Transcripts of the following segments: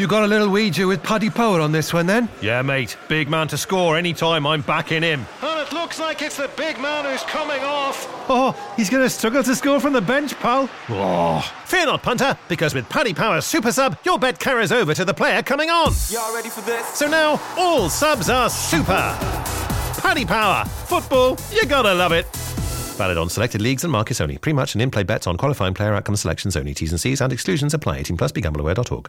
You got a little wager with Paddy Power on this one then? Yeah, mate. Big man to score anytime. I'm backing him. And it looks like it's the big man who's coming off. Oh, he's going to struggle to score from the bench, pal. Oh. Fear not, punter, because with Paddy Power's super sub, your bet carries over to the player coming on. Y'all ready for this? So now, all subs are super. Paddy Power. Football, you gotta love it. Valid on selected leagues and markets only. Pre-match and in-play bets on qualifying player outcome selections only. T's and C's and exclusions apply. 18 plus. BeGambleAware.org.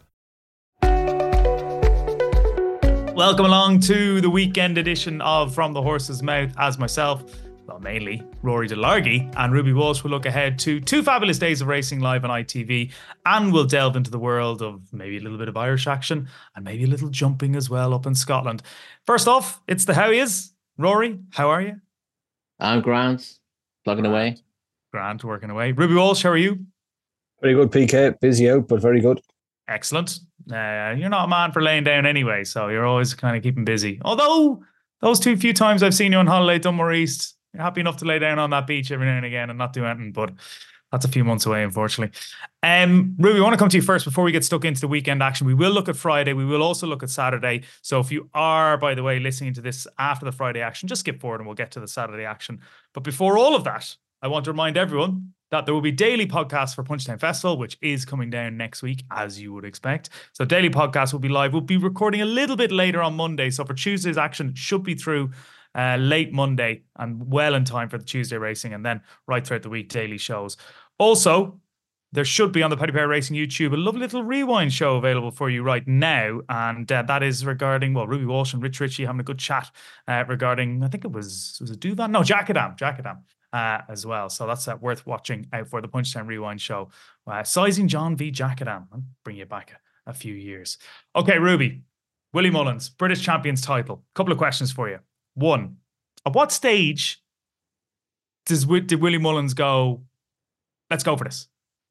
Welcome along to the weekend edition of From the Horse's Mouth. As myself, well, mainly Rory DeLargy and Ruby Walsh will look ahead to 2 fabulous days of racing live on ITV, and we'll delve into the world of maybe a little bit of Irish action and maybe a little jumping as well up in Scotland. First off, it's the How He Is. Rory, how are you? I'm grand, plugging away. Grand, working away. Ruby Walsh, how are you? Very good, PK. Busy out, but very good. Excellent. You're not a man for laying down anyway, so you're always kind of keeping busy. Although, those few times I've seen you on holiday at Dunmore East, you're happy enough to lay down on that beach every now and again and not do anything, but that's a few months away, unfortunately. Ruby, I want to come to you first before we get stuck into the weekend action. We will look at Friday. We will also look at Saturday. So if you are, by the way, listening to this after the Friday action, just skip forward and we'll get to the Saturday action. But before all of that, I want to remind everyone that there will be daily podcasts for Punchestown Festival, which is coming down next week, as you would expect. So daily podcasts will be live. We'll be recording a little bit later on Monday. So for Tuesday's action, it should be through late Monday and well in time for the Tuesday racing, and then right throughout the week, daily shows. Also, there should be on the Paddy Power Racing YouTube a lovely little rewind show available for you right now. And that is regarding, well, Ruby Walsh and Rich Ritchie having a good chat regarding, I think it was it Duvan? No, Jackadam. As well. So that's worth watching out for, the Punchestown Rewind show. Sizing John v. Jackadam. I'll bring you back a few years. Okay, Ruby. Willie Mullins, British Champions title. Couple of questions for you. One, at what stage did Willie Mullins go, let's go for this?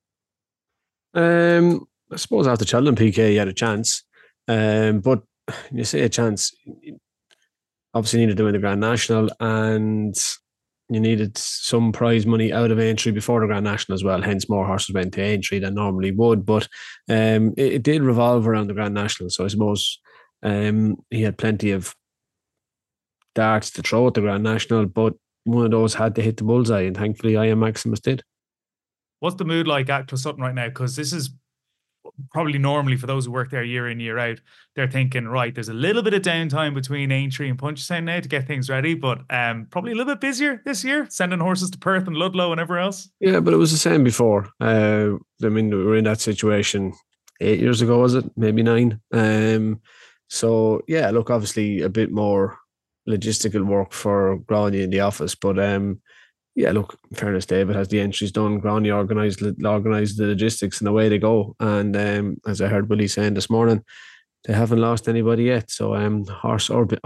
I suppose after Cheltenham PK, he had a chance. But you say a chance, obviously needed to win the Grand National, and you needed some prize money out of Aintree before the Grand National as well. Hence, more horses went to Aintree than normally would. But it did revolve around the Grand National. So I suppose he had plenty of darts to throw at the Grand National, but one of those had to hit the bullseye, and thankfully I Am Maximus did. What's the mood like at Closutton right now? Because this is probably normally, for those who work there year in, year out, they're thinking, right, there's a little bit of downtime between Aintree and Punchestown now to get things ready, but probably a little bit busier this year, sending horses to Perth and Ludlow and everywhere else. Yeah, but it was the same before. I mean, we were in that situation 8 years ago, was it? Maybe 9. So, yeah, look, obviously a bit more logistical work for Gráinne in the office, but yeah, look, in fairness, David has the entries done. Gráinne organised the logistics and away they go. And as I heard Willie saying this morning, they haven't lost anybody yet. So horse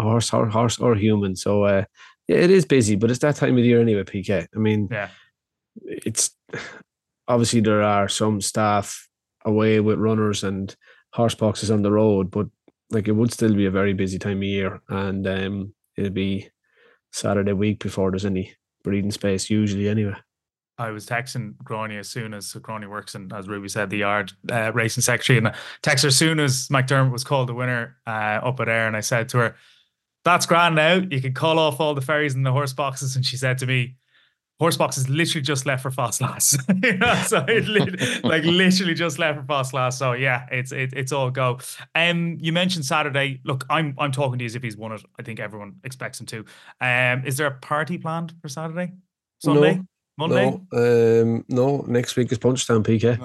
or human. So yeah, it is busy, but it's that time of the year anyway, PK. I mean, yeah, it's obviously there are some staff away with runners and horse boxes on the road, but like it would still be a very busy time of year, and it'll be Saturday week before there's any breathing space usually anyway. I was texting Gráinne as soon as Gráinne works in, as Ruby said, the yard racing secretary, and I texted her as soon as McDermott was called the winner up at Ayr, and I said to her, that's grand now, you can call off all the ferries and the horse boxes. And she said to me, horse boxes literally just left for Fosslas. So it literally just left for Fosslas. So yeah, it's all go. You mentioned Saturday. Look, I'm talking to you as if he's won it. I think everyone expects him to. Is there a party planned for Saturday? Sunday? No, Monday? No. Next week is Punchestown, PK.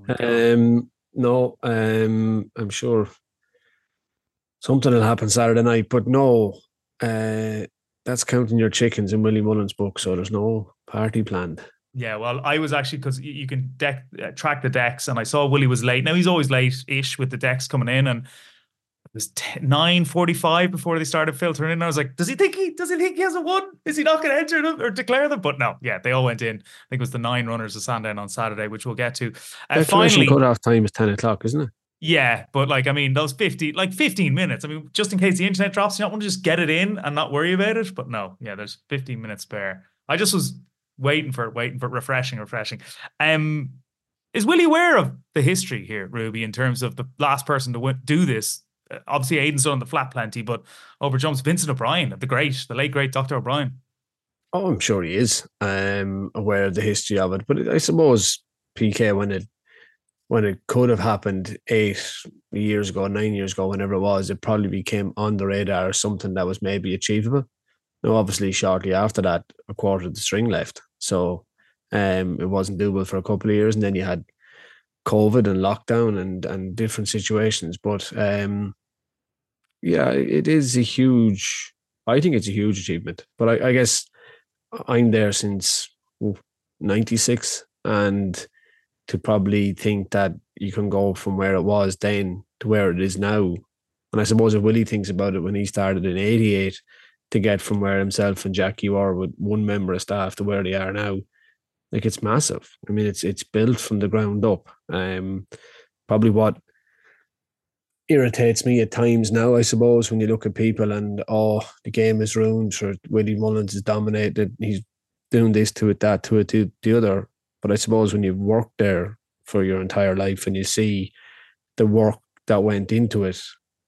I'm sure something will happen Saturday night, but no. That's counting your chickens in Willie Mullins' book, so there's no party planned. Yeah, well, I was actually, because you can track the decks, and I saw Willie was late. Now, he's always late-ish with the decks coming in, and it was 9:45 before they started filtering in. And I was like, does he think he hasn't won? Is he not going to enter them or declare them? But no, yeah, they all went in. I think it was the 9 runners of Sandown on Saturday, which we'll get to. Finally, cut-off time is 10 o'clock, isn't it? Yeah, but those 15 minutes. I mean, just in case the internet drops, you don't want to just get it in and not worry about it. But no, yeah, there's 15 minutes spare. I just was waiting for it, refreshing. Is Willie aware of the history here, Ruby, in terms of the last person to do this? Obviously, Aidan's done the flat plenty, but over jumps Vincent O'Brien, the late great Dr. O'Brien. Oh, I'm sure he is aware of the history of it. But I suppose, PK, when it could have happened 8 years ago, 9 years ago, whenever it was, it probably became on the radar as something that was maybe achievable. Now, obviously, shortly after that, a quarter of the string left. So it wasn't doable for a couple of years. And then you had COVID and lockdown and different situations. But yeah, it is I think it's a huge achievement. But I guess I'm there since 96, and to probably think that you can go from where it was then to where it is now. And I suppose if Willie thinks about it, when he started in 88, to get from where himself and Jackie were with one member of staff to where they are now, like, it's massive. I mean, it's built from the ground up. Probably what irritates me at times now, I suppose, when you look at people and, the game is ruined, or Willie Mullins is dominated, he's doing this to it, that to it, to the other. But I suppose when you've worked there for your entire life and you see the work that went into it,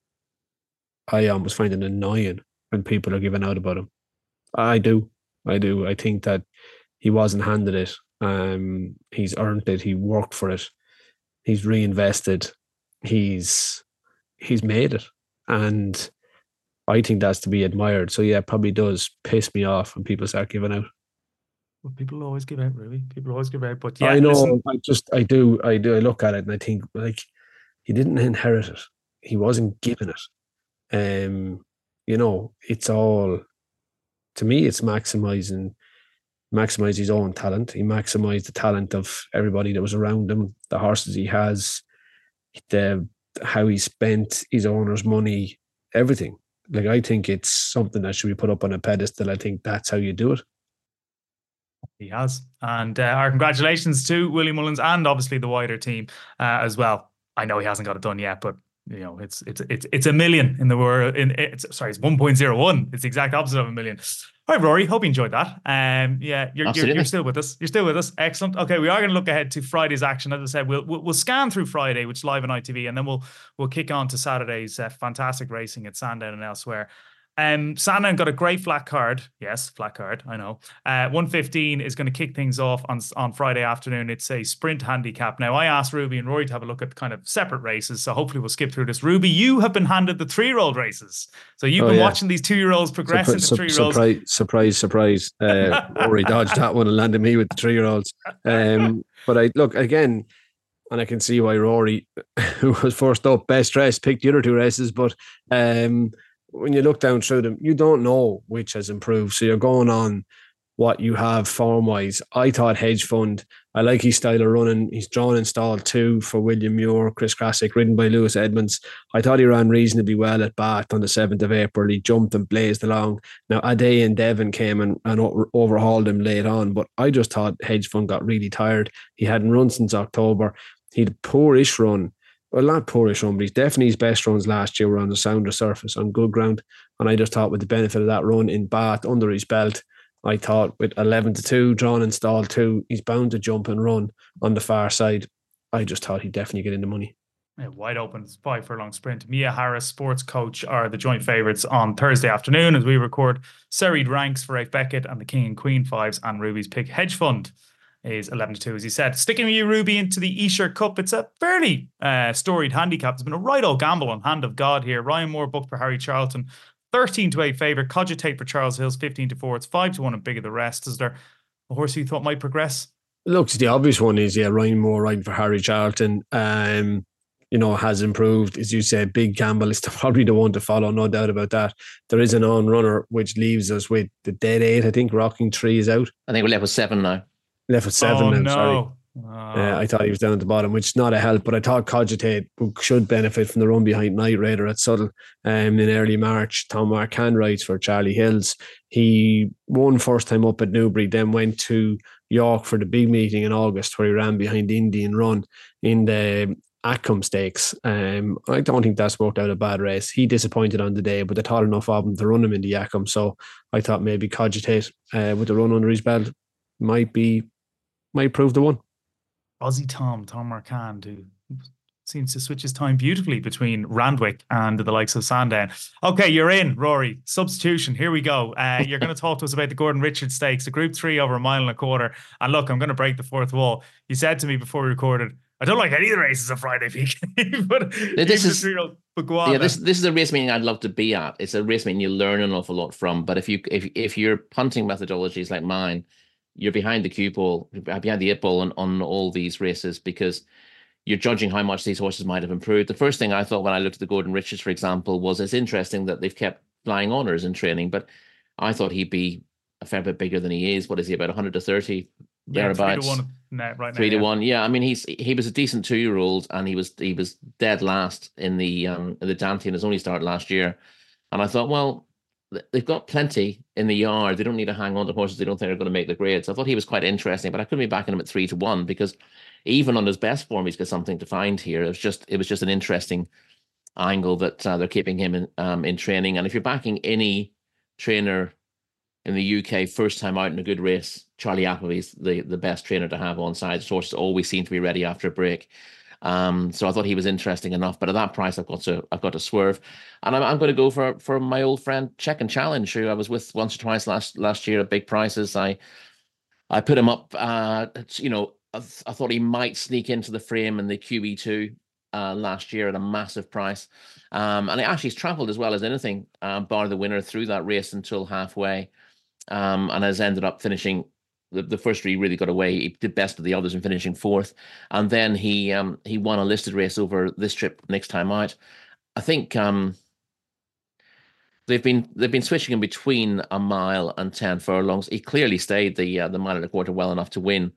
I almost find it annoying when people are giving out about him. I do. I think that he wasn't handed it. He's earned it. He worked for it. He's reinvested. He's made it. And I think that's to be admired. So yeah, it probably does piss me off when people start giving out. Well, people always give out, really. People always give out. But yeah, I know. Listen. I do. I look at it and I think, like, he didn't inherit it. He wasn't given it. It's all, to me, it's maximize his own talent. He maximized the talent of everybody that was around him, the horses he has, how he spent his owner's money, everything. Like, I think it's something that should be put up on a pedestal. I think that's how you do it. He has. And our congratulations to Willie Mullins and obviously the wider team as well. I know he hasn't got it done yet, but it's a million in the world. It's 1.01. It's the exact opposite of a million. All right, Rory. Hope you enjoyed that. You're still with us. You're still with us. Excellent. Okay, we are going to look ahead to Friday's action. As I said, we'll scan through Friday, which is live on ITV, and then we'll kick on to Saturday's fantastic racing at Sandown and elsewhere. Sandown got a great flat card. Yes, flat card, I know. 1:15 is going to kick things off on Friday afternoon. It's a sprint handicap. Now, I asked Ruby and Rory to have a look at kind of separate races, so hopefully we'll skip through this. Ruby, you have been handed the 3-year-old races. So you've been watching these 2-year-olds progress into 3-year-olds. Surprise. Rory dodged that one and landed me with the 3-year-olds. But I look, again, and I can see why Rory, who was first up, best dressed, picked the other 2 races, but when you look down through them, you don't know which has improved. So you're going on what you have form-wise. I thought Hedge Fund, I like his style of running. He's drawn in stall 2 for William Muir, Chris Classic, ridden by Lewis Edmonds. I thought he ran reasonably well at Bath on the 7th of April. He jumped and blazed along. Now, Ade and Devon came and overhauled him late on, but I just thought Hedge Fund got really tired. He hadn't run since October. He had a poorish run. Well, not poorish run, but he's definitely his best runs last year were on the sounder surface, on good ground. And I just thought with the benefit of that run in Bath under his belt, I thought with 11-2 drawn in stall 2, he's bound to jump and run on the far side. I just thought he'd definitely get in the money. Yeah, wide open, 5 furlong sprint. Mia Harris, sports coach, are the joint favourites on Thursday afternoon as we record. Serried ranks for Rafe Beckett and the King and Queen 5s, and Ruby's pick Hedge Fund is 11-2, as he said. Sticking with you, Ruby, into the Esher Cup. It's a fairly storied handicap. It's been a right old gamble on Hand of God here. Ryan Moore booked for Harry Charlton, 13-8 favourite. Cogitate for Charles Hills, 15-4. It's 5-1 and bigger the rest. Is there a horse you thought might progress? Look, the obvious one is, Ryan Moore riding for Harry Charlton. Has improved. As you say, big gamble is probably the one to follow, no doubt about that. There is an on-runner, which leaves us with the dead 8. I think Rocking Tree is out. I think we're left with 7 now. Left with 7 now, no. Sorry. I thought he was down at the bottom, which is not a help, but I thought Cogitate should benefit from the run behind Night Raider at Subtle in early March. Tom Marcan rides for Charlie Hills. He won first time up at Newbury, then went to York for the big meeting in August where he ran behind Indian Run in the Atcombe Stakes. I don't think that's worked out a bad race. He disappointed on the day, but they thought enough of him to run him in the Atcombe, so I thought maybe Cogitate with the run under his belt might prove the one. Aussie Tom Marquand, who seems to switch his time beautifully between Randwick and the likes of Sandown. Okay, you're in, Rory. Substitution. Here we go. You're going to talk to us about the Gordon Richards Stakes, a Group 3 over a mile and a quarter. And look, I'm going to break the fourth wall. You said to me before we recorded, I don't like any of the races on Friday, PK. But this is this is a race meeting I'd love to be at. It's a race meeting you learn an awful lot from. But if your punting methodology is like mine, you're behind the cue ball, behind the 8 ball on all these races, because you're judging how much these horses might have improved. The first thing I thought when I looked at the Gordon Richards, for example, was it's interesting that they've kept flying honours in training, but I thought he'd be a fair bit bigger than he is. What is he, about 100 to 30? Thereabouts. 3 to 1 now, right now. 3 to 1. Yeah, I mean he was a decent 2-year-old, and he was dead last in the Dante in his only start last year. And I thought, well, they've got plenty in the yard. They don't need to hang on to horses they don't think are going to make the grade. So I thought he was quite interesting, but I couldn't be backing him at 3 to 1 because even on his best form, he's got something to find here. It was just an interesting angle that they're keeping him in training. And if you're backing any trainer in the UK first time out in a good race, Charlie Appleby's the best trainer to have on side. His horses always seem to be ready after a break. So I thought he was interesting enough, but at that price, I've got to swerve, and I'm going to go for my old friend Check and Challenge, who I was with once or twice last year at big prices. I put him up. I thought he might sneak into the frame in the QE2 last year at a massive price, and it actually has travelled as well as anything, bar the winner through that race until halfway, and has ended up finishing. The first three really got away. He did best of the others in finishing 4th, and then he won a listed race over this trip next time out. I think they've been switching in between a mile and 10 furlongs. He clearly stayed the mile and a quarter well enough to win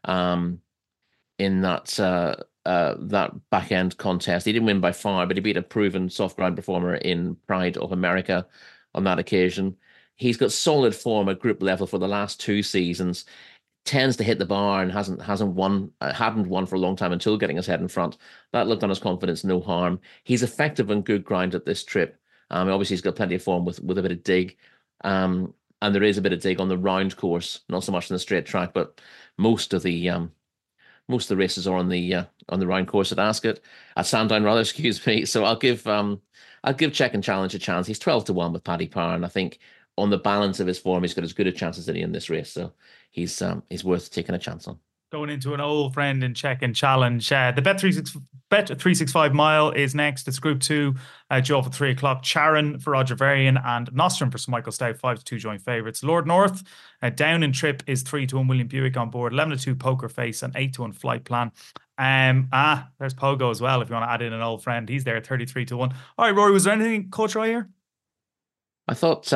in that back end contest. He didn't win by far, but he beat a proven soft ground performer in Pride of America on that occasion. He's got solid form at group level for the last 2 seasons. Tends to hit the bar and hadn't won for a long time until getting his head in front. That looked on his confidence, no harm. He's effective and good ground at this trip. Obviously, he's got plenty of form with a bit of dig, and there is a bit of dig on the round course, not so much on the straight track, but most of the races are on the round course at Ascot, at Sandown rather. Excuse me. So I'll give Check and Challenge a chance. He's 12 to 1 with Paddy Power, and I think on the balance of his form, he's got as good a chance as any in this race. So he's worth taking a chance on. Going into an old friend in Check and Challenge. The Bet365 mile is next. It's Group 2, due off at 3 o'clock. Charon for Roger Varian and Nostrum for Sir Michael Stout, 5 to 2 joint favourites. Lord North, down in trip is 3 to 1 William Buick on board, 11 to 2 Poker Face, and 8 to 1 Flight Plan. There's Pogo as well, if you want to add in an old friend. He's there at 33 to 1. All right, Rory, was there anything caught your eye here? I thought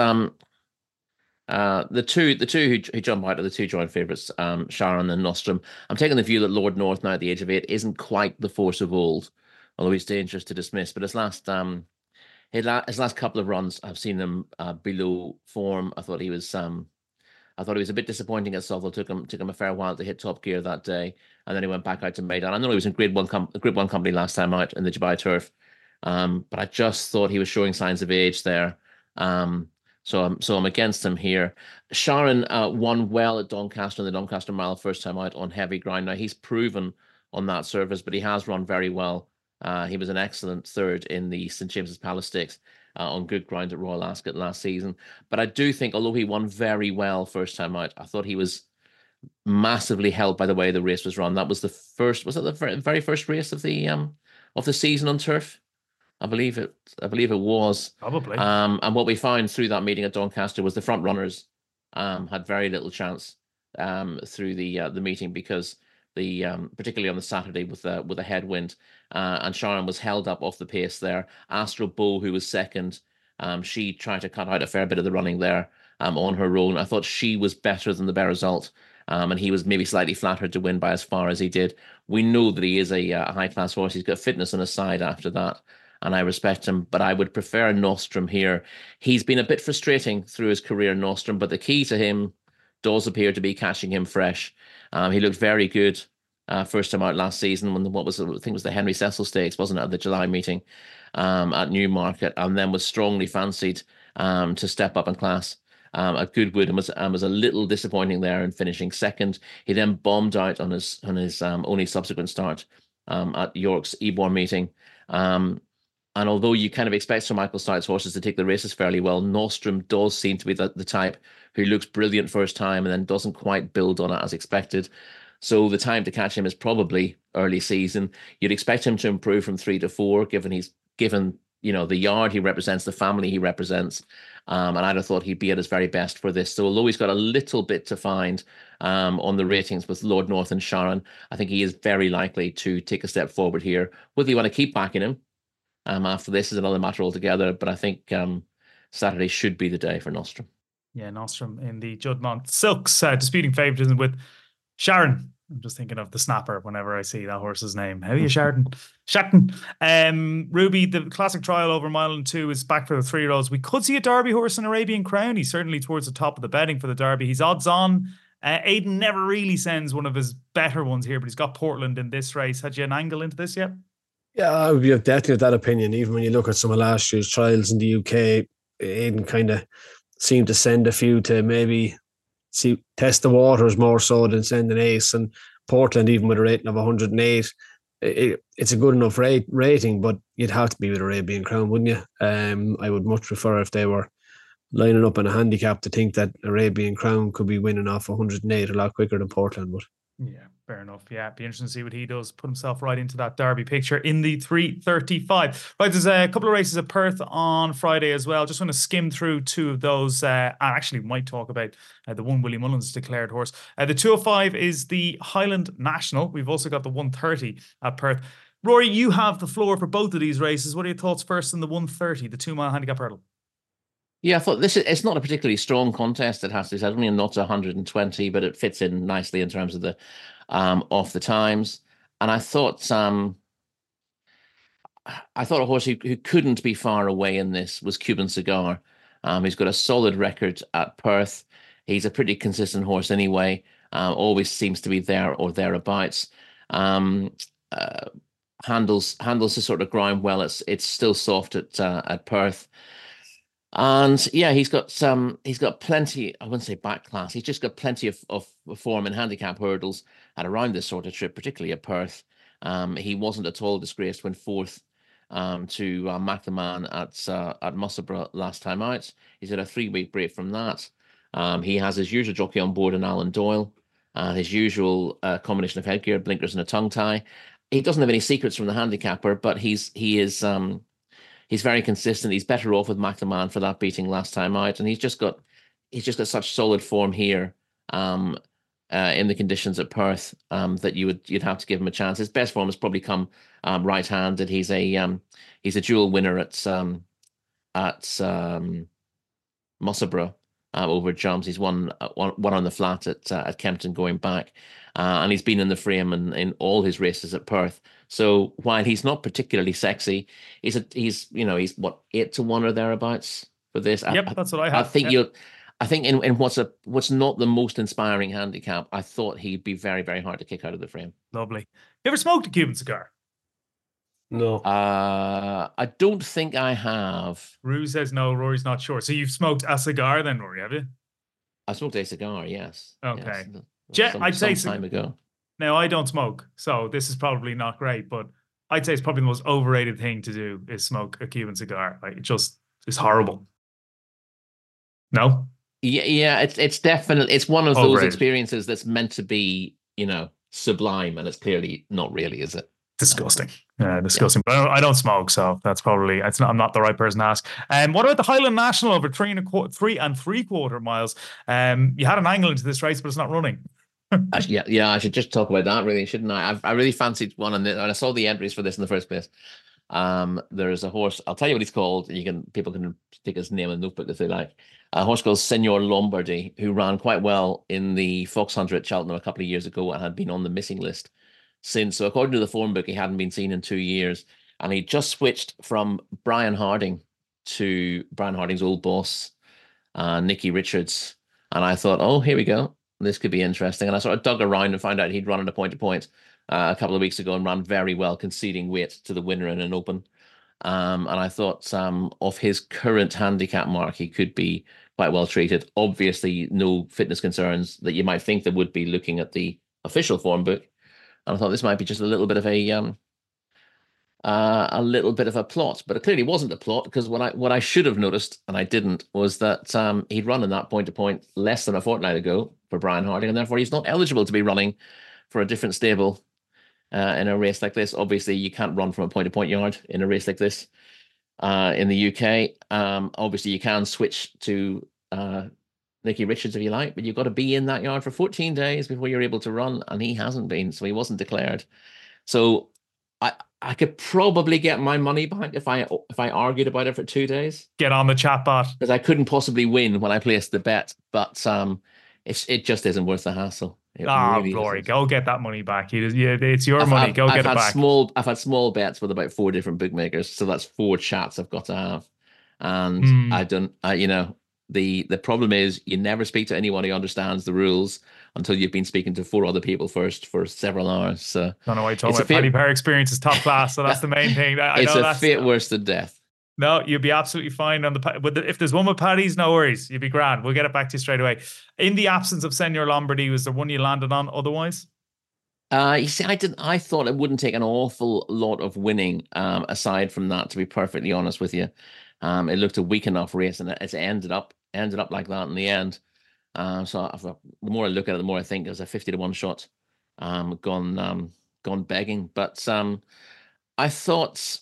the two who jump out are the 2 joint favourites, Sharon and Nostrum. I'm taking the view that Lord North, now at the age of 8, isn't quite the force of old, although he's dangerous to dismiss. But his last couple of runs, I've seen him below form. I thought he was a bit disappointing at Southwell. Took him a fair while to hit top gear that day, and then he went back out to Maidan. I know he was in Group 1 company last time out in the Dubai Turf, but I just thought he was showing signs of age there. So I'm against him here. Sharon won well at Doncaster in the Doncaster Mile first time out on heavy ground. Now he's proven on that surface, but he has run very well. He was an excellent 3rd in the St James's Palace Stakes on good ground at Royal Ascot last season. But I do think, although he won very well first time out, I thought he was massively helped by the way the race was run. That was the very first race of the season on turf? I believe it was. Probably. And what we found through that meeting at Doncaster was the front runners had very little chance through the meeting because particularly on the Saturday with a headwind, and Sharon was held up off the pace there. Astro Bow, who was second, she tried to cut out a fair bit of the running there on her own. I thought she was better than the bear result, and he was maybe slightly flattered to win by as far as he did. We know that he is a high class horse. He's got fitness on his side after that, and I respect him, but I would prefer Nostrum here. He's been a bit frustrating through his career, Nostrum, but the key to him does appear to be catching him fresh. He looked very good first time out last season when I think it was the Henry Cecil Stakes, wasn't it, at the July meeting at Newmarket, and then was strongly fancied to step up in class at Goodwood and was a little disappointing there in finishing second. He then bombed out on his only subsequent start at York's Ebor meeting. And although you kind of expect Sir Michael Stout's horses to take the races fairly well, Nostrum does seem to be the type who looks brilliant first time and then doesn't quite build on it as expected. So the time to catch him is probably early season. You'd expect him to improve from 3 to 4, given the yard he represents, the family he represents. And I'd have thought he'd be at his very best for this. So although he's got a little bit to find on the ratings with Lord North and Sharon, I think he is very likely to take a step forward here. Whether you want to keep backing him after this is another matter altogether. But I think Saturday should be the day for Nostrum. Yeah, Nostrum in the Juddmonte Silks, disputing favouritism with Sharon. I'm just thinking of the snapper whenever I see that horse's name. How are you, Sharon? Shatton. Ruby, the classic trial over mile and 2 is back for the 3-year-olds. We could see a Derby horse in Arabian Crown. He's certainly towards the top of the betting for the Derby. He's odds on. Aidan never really sends one of his better ones here, but he's got Portland in this race. Had you an angle into this yet? Yeah, I would be definitely of that opinion. Even when you look at some of last year's trials in the UK, Aidan kind of seemed to send a few to maybe test the waters more so than send an ace. And Portland, even with a rating of 108, it's a good enough rating, but you'd have to be with Arabian Crown, wouldn't you? I would much prefer if they were lining up in a handicap to think that Arabian Crown could be winning off 108 a lot quicker than Portland would. Yeah, fair enough. Yeah, it'd be interesting to see what he does. Put himself right into that Derby picture in the 3:35. Right, there's a couple of races at Perth on Friday as well. Just want to skim through two of those. And actually, we might talk about the one Willie Mullins declared horse. The 205 is the Highland National. We've also got the 130 at Perth. Rory, you have the floor for both of these races. What are your thoughts first on the 130, the 2 mile handicap hurdle? Yeah, I thought it's not a particularly strong contest. It has to be said, only not 120, but it fits in nicely in terms of the off the times. And I thought a horse who couldn't be far away in this was Cuban Cigar. He's got a solid record at Perth. He's a pretty consistent horse anyway. Always seems to be there or thereabouts. Handles the sort of ground well. It's still soft at Perth. And yeah, he's got plenty, I wouldn't say back class, he's just got plenty of form in handicap hurdles at around this sort of trip, particularly at Perth. He wasn't at all disgraced when fourth to McLeman at Musselburgh last time out. He's had a 3-week break from that. He has his usual jockey on board in Alan Doyle, his usual combination of headgear, blinkers and a tongue tie. He doesn't have any secrets from the handicapper, but he is very consistent. He's better off with McLeman for that beating last time out, and he's just got such solid form here in the conditions at Perth that you'd have to give him a chance. His best form has probably come right-handed. He's a dual winner at Musselburgh over jumps. He's won one on the flat at Kempton going back, and he's been in the frame in all his races at Perth. So while he's not particularly sexy, he's what, 8 to 1 or thereabouts for this. Yep, that's what I have. I think in what's not the most inspiring handicap, I thought he'd be very, very hard to kick out of the frame. Lovely. You ever smoked a Cuban cigar? No. I don't think I have. Rue says no, Rory's not sure. So you've smoked a cigar then, Rory, have you? I smoked a cigar, yes. Okay. Yes. I'd say some time ago. Now, I don't smoke, so this is probably not great, but I'd say it's probably the most overrated thing to do is smoke a Cuban cigar. Like, it just is horrible. No? Yeah, it's definitely, it's one of those Overrated experiences that's meant to be, sublime, and it's clearly not really, is it? Disgusting. Disgusting. Yeah. But I don't smoke, so that's probably, I'm not the right person to ask. What about the Highland National over 3 3/4 miles? You had an angle into this race, but it's not running. I should just talk about that, really, shouldn't I? I really fancied one, and I saw the entries for this in the first place. There is a horse, I'll tell you what he's called, and people can take his name and notebook if they like. A horse called Senor Lombardy, who ran quite well in the Fox Hunter at Cheltenham a couple of years ago and had been on the missing list since. So according to the form book, he hadn't been seen in 2 years, and he just switched from Brian Harding to Brian Harding's old boss, Nicky Richards. And I thought, oh, here we go. This could be interesting. And I sort of dug around and found out he'd run at a point-to-point a couple of weeks ago and ran very well, conceding weight to the winner in an open. And I thought of his current handicap mark, he could be quite well treated. Obviously, no fitness concerns that you might think there would be looking at the official form book. And I thought this might be just a little bit of a plot, but it clearly wasn't a plot, because what I should have noticed, and I didn't, was that he'd run in that point-to-point less than a fortnight ago for Brian Harding, and therefore he's not eligible to be running for a different stable in a race like this. Obviously, you can't run from a point-to-point yard in a race like this in the UK. Obviously, you can switch to Nicky Richards if you like, but you've got to be in that yard for 14 days before you're able to run, and he hasn't been, so he wasn't declared. So I could probably get my money behind if I argued about it for 2 days. Get on the chat bot, because I couldn't possibly win when I placed the bet, but it just isn't worth the hassle. Really Rory, go get that money back. It's your money. Go get it back. I've had small bets with about 4 different bookmakers, so that's 4 chats I've got to have, and I don't. The problem is you never speak to anyone who understands the rules until you've been speaking to 4 other people first for several hours. So don't know why you're talking about. Paddy Power experience is top class, so that's the main thing. It's a fate worse than death. No, you'll be absolutely fine on if there's one with Paddy's, no worries. You'll be grand. We'll get it back to you straight away. In the absence of Senor Lombardy, was there one you landed on otherwise? You see, I thought it wouldn't take an awful lot of winning aside from that, to be perfectly honest with you. It looked a weak enough race, and it's ended up like that in the end. So the more I look at it, the more I think it was a 50-1 shot gone begging. But I thought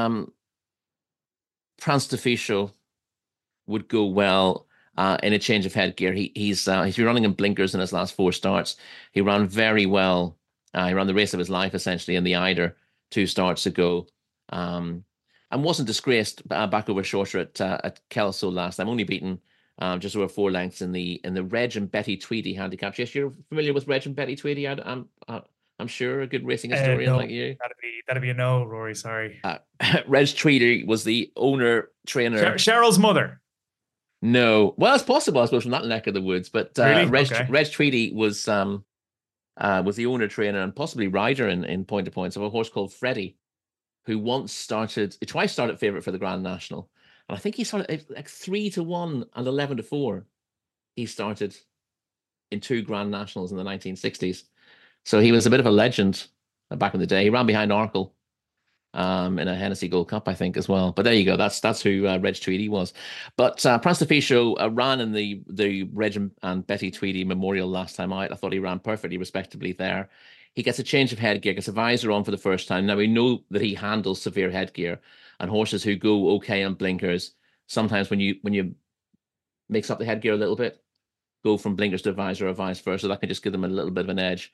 Prance d'Officio would go well in a change of headgear. He's been running in blinkers in his last 4 starts. He ran very well. He ran the race of his life essentially in the Eider 2 starts ago. And wasn't disgraced back over Shorter at Kelso last time, only beaten just over 4 lengths in the Reg and Betty Tweedy handicaps. Yes, you're familiar with Reg and Betty Tweedy. I'm sure, a good racing historian like you. That'd be a no, Rory. Sorry. Reg Tweedy was the owner trainer. Cheryl's mother. No, well, it's possible, I suppose, from that neck of the woods. But really? Reg Tweedy was the owner trainer and possibly rider in point to points of a horse called Freddie, who twice started favourite for the Grand National. And I think he started like 3-1 and 11-4. He started in 2 Grand Nationals in the 1960s. So he was a bit of a legend back in the day. He ran behind Arkle in a Hennessy Gold Cup, I think, as well. But there you go. That's who Reg Tweedy was. But Prance d'Officio ran in the Reg and Betty Tweedy Memorial last time out. I thought he ran perfectly respectably there. He gets a change of headgear, gets a visor on for the first time. Now, we know that he handles severe headgear, and horses who go okay on blinkers, sometimes when you mix up the headgear a little bit, go from blinkers to visor or vice versa, that can just give them a little bit of an edge.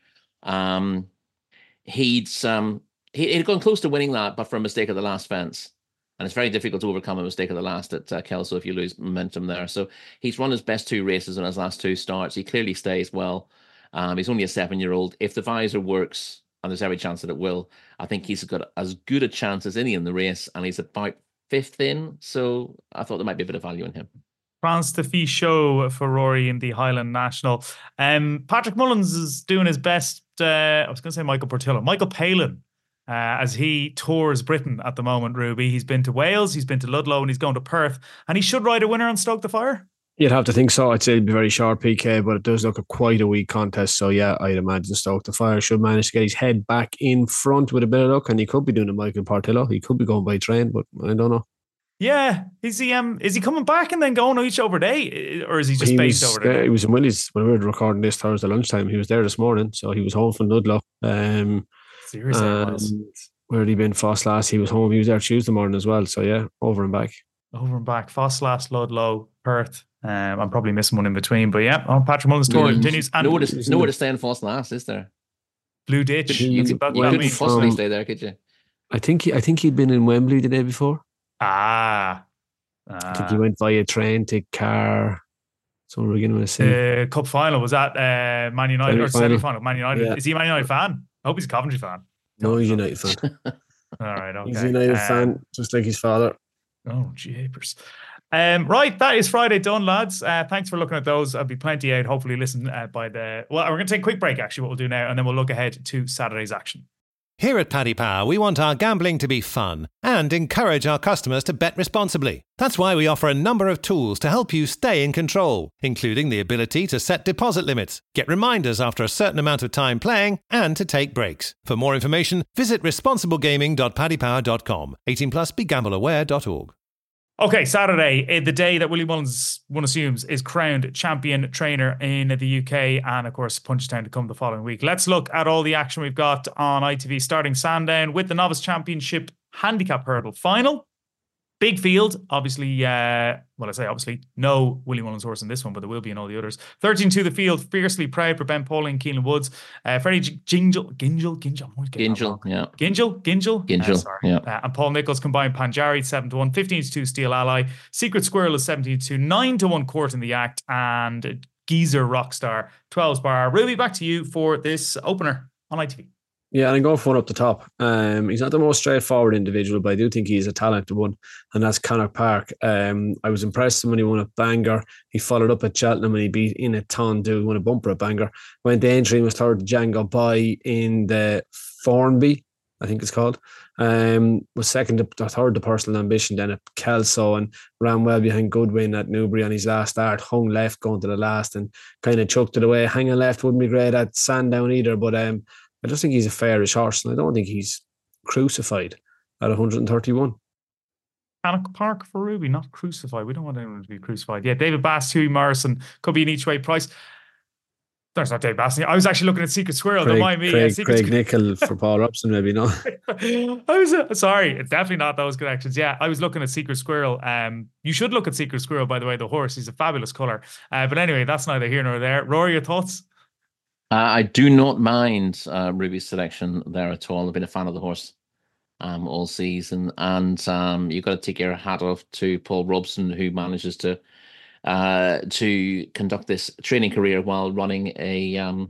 He'd gone close to winning that, but for a mistake at the last fence. And it's very difficult to overcome a mistake at the last at Kelso if you lose momentum there. So he's run his best 2 races in his last 2 starts. He clearly stays well. He's only a 7-year-old. If the visor works, and there's every chance that it will, I think he's got as good a chance as any in the race, and he's about 5th in. So I thought there might be a bit of value in him. Prance d'Officio for Rory in the Highland National. Patrick Mullins is doing his best. I was going to say Michael Portillo. Michael Palin, as he tours Britain at the moment, Ruby. He's been to Wales, he's been to Ludlow, and he's going to Perth. And he should ride a winner on Stoke the Fire? You'd have to think so. I'd say it'd be very short, PK, but it does look quite a weak contest. So, yeah, I'd imagine Stoke the Fire should manage to get his head back in front with a bit of luck, and he could be doing a Michael Portillo. He could be going by train, but I don't know. Yeah. Is he coming back and then going each over day, or is he just based over there? He was in Willie's when we were recording this Thursday lunchtime. He was there this morning, so he was home from Ludlow. Seriously, where had he been? Foss last. He was home. He was there Tuesday morning as well. So yeah, over and back. Foss last, Ludlow, Perth. I'm probably missing one in between, but yeah. Patrick Mullins' tour continues. And nowhere to stay in Foss last, is there? Blue Ditch. You couldn't possibly stay there, could you? I think he'd been in Wembley the day before. I think he went via train to car. So what were we going to say? Cup final, was that Man United or semi-final? Man United. Yeah. Is he a Man United fan? I hope he's a Coventry fan. No, he's a United fan. All right, okay. He's a United fan, just like his father. Oh, jeepers. Right, that is Friday done, lads. Thanks for looking at those. I'll be plenty out. Hopefully listen we're going to take a quick break, actually, what we'll do now, and then we'll look ahead to Saturday's action. Here at Paddy Power, we want our gambling to be fun and encourage our customers to bet responsibly. That's why we offer a number of tools to help you stay in control, including the ability to set deposit limits, get reminders after a certain amount of time playing, and to take breaks. For more information, visit responsiblegaming.paddypower.com. 18 plus, begambleaware.org. Okay, Saturday, the day that Willie Mullins, one assumes, is crowned champion trainer in the UK, and of course Punchestown to come the following week. Let's look at all the action we've got on ITV, starting Sandown with the Novice Championship Handicap Hurdle Final. Big field, obviously, obviously, no Willie Mullins horse in this one, but there will be in all the others. 13-2 the field, Fiercely Proud for Ben Pauling, Keelan Woods. Freddie Gingill, and Paul Nichols combined Panjari, 7-1, 15-2 Steel Ally. Secret Squirrel is 17-2, 9-1 Court in the Act, and Geezer Rockstar, 12 bar. Ruby, back to you for this opener on ITV. Yeah, and I'm going for one up the top. He's not the most straightforward individual, but I do think he's a talented one, and that's Connacht Park. I was impressed when he won at Bangor. He followed up at Cheltenham and he beat in a ton to win a bumper at Bangor. Went to Aintree, was third to Django Boy in the Formby, I think it's called. Was second to third to Personal Ambition then at Kelso, and ran well behind Goodwin at Newbury on his last start. Hung left going to the last and kind of chucked it away. Hanging left wouldn't be great at Sandown either, but I just think he's a fairish horse, and I don't think he's crucified at 131. Connacht Park for Ruby, not crucified. We don't want anyone to be crucified. Yeah, David Bass, Huey Morrison could be an each way price. There's not David Bass. I was actually looking at Secret Squirrel. Don't mind me. Craig Nickel for Paul Robson, maybe not. Sorry, it's definitely not those connections. Yeah, I was looking at Secret Squirrel. You should look at Secret Squirrel, by the way, the horse. He's a fabulous colour. But anyway, that's neither here nor there. Rory, your thoughts? I do not mind Ruby's selection there at all. I've been a fan of the horse all season, and you've got to take your hat off to Paul Robson, who manages to conduct this training career while running a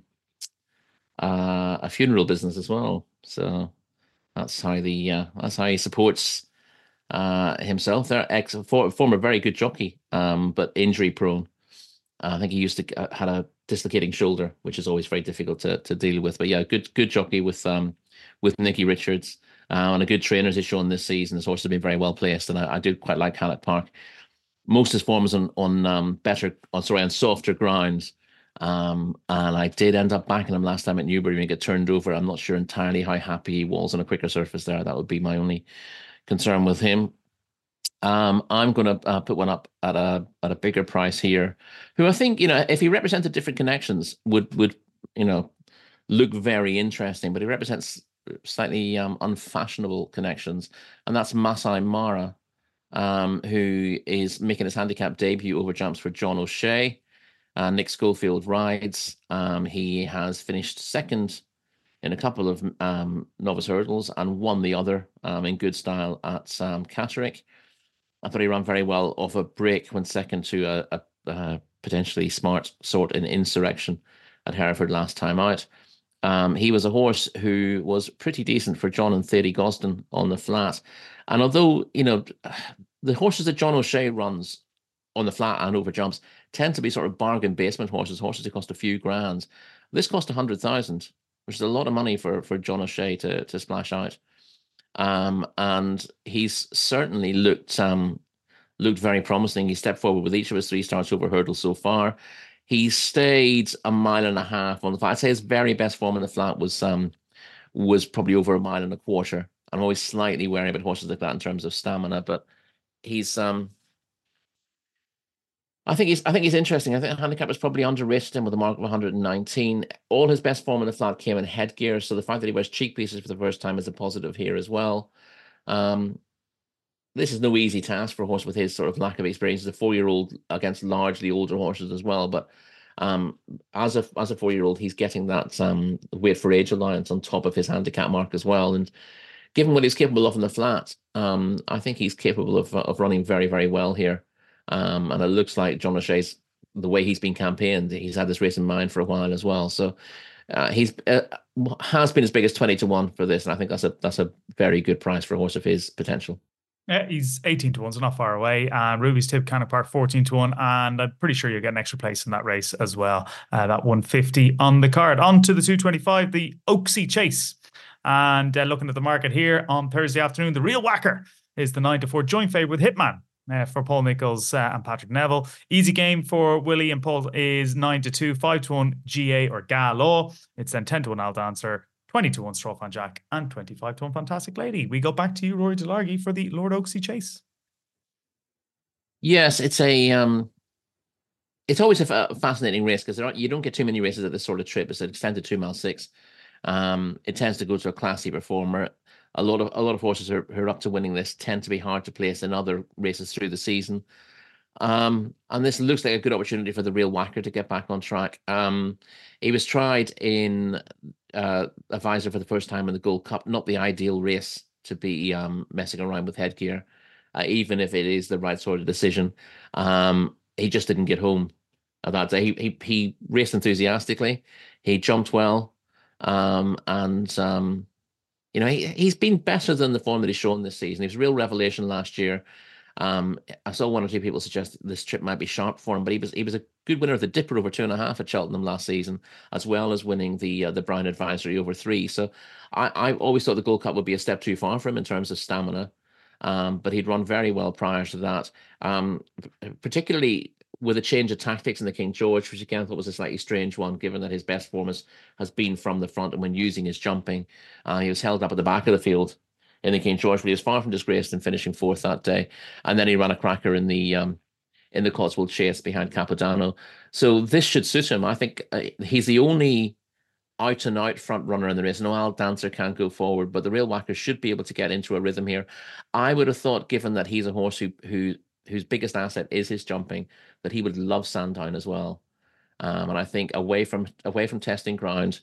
funeral business as well. So that's how he supports himself. There, former very good jockey, but injury prone. I think he used to had a dislocating shoulder, which is always very difficult to deal with. But yeah, good jockey with Nicky Richards, and a good trainer as he's shown this season. His horse has been very well placed, and I do quite like Connacht Park. Most of his form is on softer grounds, and I did end up backing him last time at Newbury when he got turned over. I'm not sure entirely how happy he was on a quicker surface there. That would be my only concern with him. I'm going to put one up at a bigger price here, who I think, if he represented different connections, would look very interesting. But he represents slightly unfashionable connections, and that's Masai Mara, who is making his handicap debut over jumps for John O'Shea. Nick Schofield rides. He has finished second in a couple of novice hurdles and won the other in good style at Catterick. I thought he ran very well off a break when second to a potentially smart sort in Insurrection at Hereford last time out. He was a horse who was pretty decent for John and Thady Gosden on the flat. And although, the horses that John O'Shea runs on the flat and over jumps tend to be sort of bargain basement horses who cost a few grand. This cost 100,000, which is a lot of money for John O'Shea to splash out. And he's certainly looked very promising. He stepped forward with each of his 3 starts over hurdles so far. He stayed a mile and a half on the flat. I'd say his very best form in the flat was probably over a mile and a quarter. I'm always slightly wary about horses like that in terms of stamina, but he's I think he's interesting. I think handicap was probably underrated him with a mark of 119. All his best form in the flat came in headgear, so the fact that he wears cheek pieces for the first time is a positive here as well. This is no easy task for a horse with his sort of lack of experience as a 4-year-old against largely older horses as well. But as a 4-year-old, he's getting that weight for age allowance on top of his handicap mark as well. And given what he's capable of in the flat, I think he's capable of running very, very well here. And it looks like John O'Shea's, the way he's been campaigned, he's had this race in mind for a while as well. So he's has been as big as 20-1 for this, and I think that's a very good price for a horse of his potential. Yeah, he's 18-1, so not far away. And Ruby's tip, Connacht Park, 14-1, and I'm pretty sure you'll get an extra place in that race as well. That 150 on the card. On to the 225, the Oaksey Chase. And looking at the market here on Thursday afternoon, the Real Whacker is the 9-4 joint favourite with Hitman for Paul Nicholls and Patrick Neville. Easy game for Willie and Paul is 9-2, 5-1 GA or GA Law. It's then 10-1 Al Dancer, 20-1 Strawfan Jack, and 25-1 Fantastic Lady. We go back to you, Rory Delargy, for the Lord Oaksey Chase. Yes, it's always a fascinating race because you don't get too many races at this sort of trip. It's an extended 2 mile 6. It tends to go to a classy performer. A lot of horses who are up to winning this tend to be hard to place in other races through the season. And this looks like a good opportunity for the Real Whacker to get back on track. He was tried in Advisor for the first time in the Gold Cup. Not the ideal race to be messing around with headgear, even if it is the right sort of decision. He just didn't get home that day. He raced enthusiastically. He jumped well. He's been better than the form that he's shown this season. He was a real revelation last year. I saw one or two people suggest this trip might be sharp for him, but he was a good winner of the Dipper over 2.5 at Cheltenham last season, as well as winning the Brown Advisory over 3. So I always thought the Gold Cup would be a step too far for him in terms of stamina. But he'd run very well prior to that, particularly with a change of tactics in the King George, which again I thought was a slightly strange one, given that his best form has been from the front, and when using his jumping, he was held up at the back of the field in the King George, but he was far from disgraced in finishing 4th that day. And then he ran a cracker in the Cotswold Chase behind Capodanno. So this should suit him. I think he's the only out-and-out front runner in the race. No, Al Dancer can't go forward, but the Real Whacker should be able to get into a rhythm here. I would have thought, given that he's a horse whose biggest asset is his jumping, that he would love Sandown as well. And I think away from testing ground,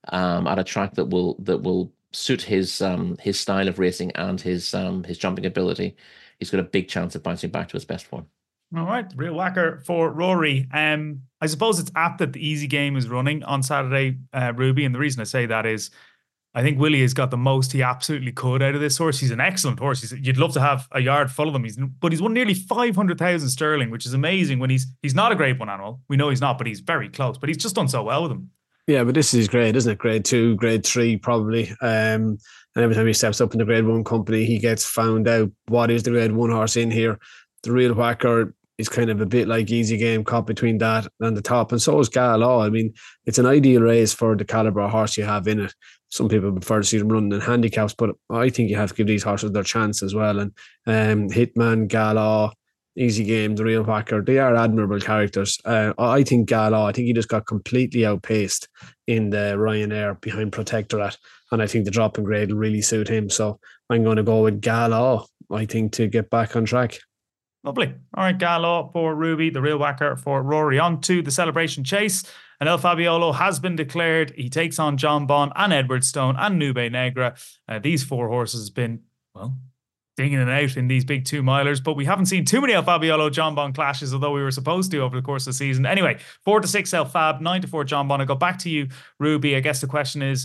at a track that will suit his style of racing and his jumping ability, he's got a big chance of bouncing back to his best form. All right, Real Whacker for Rory. I suppose it's apt that the easy game is running on Saturday, Ruby. And the reason I say that is I think Willie has got the most he absolutely could out of this horse. He's an excellent horse. You'd love to have a yard full of them. But he's won nearly 500,000 sterling, which is amazing when he's not a grade 1 animal. We know he's not, but he's very close. But he's just done so well with him. Yeah, but this is grade, isn't it? Grade 2, grade 3, probably. And every time he steps up in the grade 1 company, he gets found out what is the grade 1 horse in here. The Real Whacker is kind of a bit like easy game caught between that and the top. And so is GA Law. I mean, it's an ideal race for the calibre of horse you have in it. Some people prefer to see them running in handicaps, but I think you have to give these horses their chance as well. And Hitman, GA Law, Easy Game, the Real Whacker, they are admirable characters. I think GA Law, I think he just got completely outpaced in the Ryanair behind Protectorate. And I think the drop in grade will really suit him. So I'm going to go with GA Law, I think, to get back on track. Lovely. All right, GA Law for Ruby, the Real Whacker for Rory. On to the Celebration Chase. And El Fabiolo has been declared. He takes on John Bond and Edward Stone and Nube Negra. These 4 horses have been, well, dinging it out in these big 2 milers, but we haven't seen too many El Fabiolo John Bond clashes, although we were supposed to over the course of the season. Anyway, 4-6 El Fab, 9-4 John Bond. I go back to you, Ruby. I guess the question is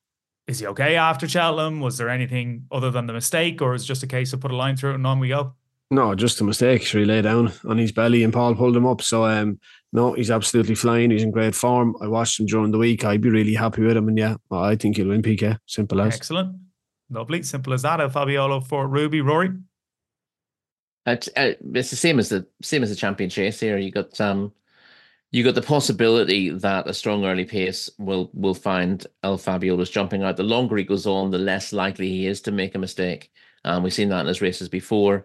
he okay after Cheltenham? Was there anything other than the mistake, or is it just a case of put a line through it and on we go? No, just a mistake. He lay down on his belly and Paul pulled him up. So, no, he's absolutely flying. He's in great form. I watched him during the week. I'd be really happy with him. And yeah, I think he'll win PK. Simple as. Excellent. Lovely. Simple as that. El Fabiolo for Ruby. Rory? It's the same as the Champion Chase here. You got the possibility that a strong early pace will find El Fabiolo's jumping out. The longer he goes on, the less likely he is to make a mistake. We've seen that in his races before.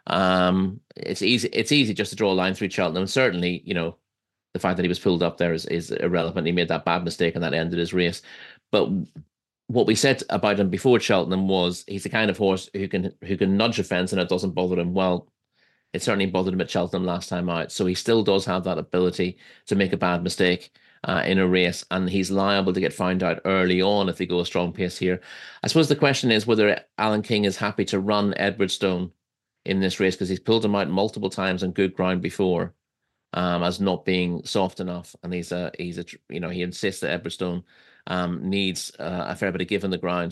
It's easy just to draw a line through Cheltenham. And certainly, the fact that he was pulled up there is irrelevant. He made that bad mistake and that ended his race. But what we said about him before Cheltenham was he's the kind of horse who can nudge a fence and it doesn't bother him. Well, it certainly bothered him at Cheltenham last time out. So he still does have that ability to make a bad mistake in a race, and he's liable to get found out early on if they go a strong pace here. I suppose the question is whether Alan King is happy to run Edward Stone in this race, because he's pulled him out multiple times on good ground before, as not being soft enough, and he insists that Edward Stone needs a fair bit of give in the ground.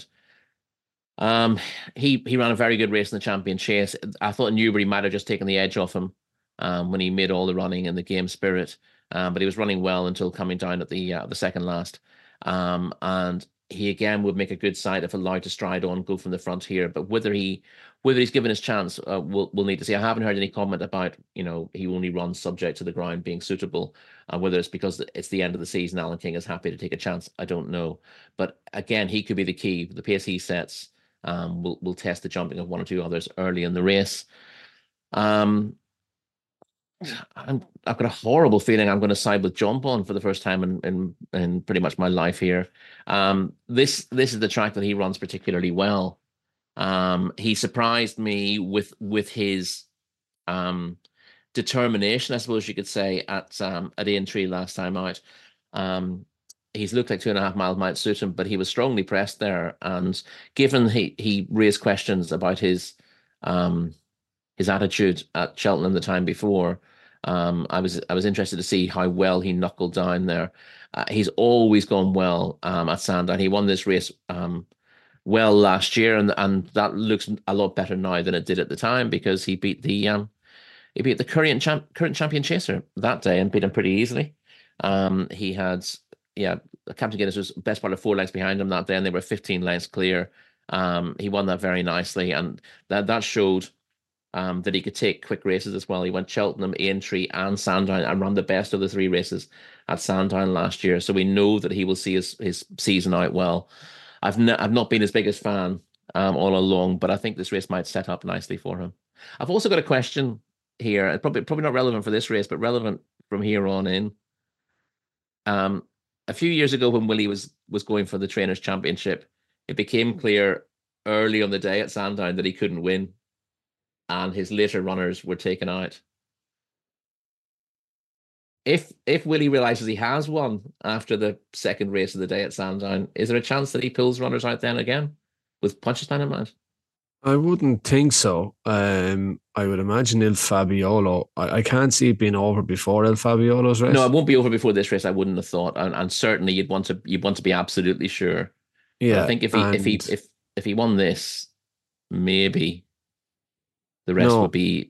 He ran a very good race in the Champion Chase. I thought Newbury might have just taken the edge off him when he made all the running and the game spirit, but he was running well until coming down at the second last. And he again would make a good side if allowed to stride on, go from the front here. But whether he's given his chance, we'll need to see. I haven't heard any comment about, he only runs subject to the ground being suitable. Whether it's because it's the end of the season, Alan King is happy to take a chance, I don't know. But again, he could be the key. The pace he sets will test the jumping of one or two others early in the race. I've got a horrible feeling I'm going to side with John Bond for the first time in pretty much my life here. This is the track that he runs particularly well. He surprised me with his determination, I suppose you could say, at Aintree last time out. He's looked like 2.5 miles might suit him, but he was strongly pressed there. And given he raised questions about his attitude at Cheltenham the time before, I was interested to see how well he knuckled down there. He's always gone well at Sandown. He won this race well last year, and that looks a lot better now than it did at the time, because he beat the current champion chaser that day and beat him pretty easily. He had Captain Guinness was best part of 4 lengths behind him that day, and they were 15 lengths clear. He won that very nicely, and that showed that he could take quick races as well. He went Cheltenham, Aintree, and Sandown, and ran the best of the 3 races at Sandown last year. So we know that he will see his season out well. I've not been his biggest fan all along, but I think this race might set up nicely for him. I've also got a question here, probably not relevant for this race, but relevant from here on in. A few years ago, when Willie was going for the Trainers' Championship, it became clear early on the day at Sandown that he couldn't win, and his later runners were taken out. If Willie realizes he has won after the second race of the day at Sandown, is there a chance that he pulls runners out then again with Punchestown in mind? I wouldn't think so. I would imagine Il Fabiolo. I can't see it being over before Il Fabiolo's race. No, it won't be over before this race. I wouldn't have thought, and certainly you'd want to be absolutely sure. Yeah, but I think if he won this, maybe the rest would be.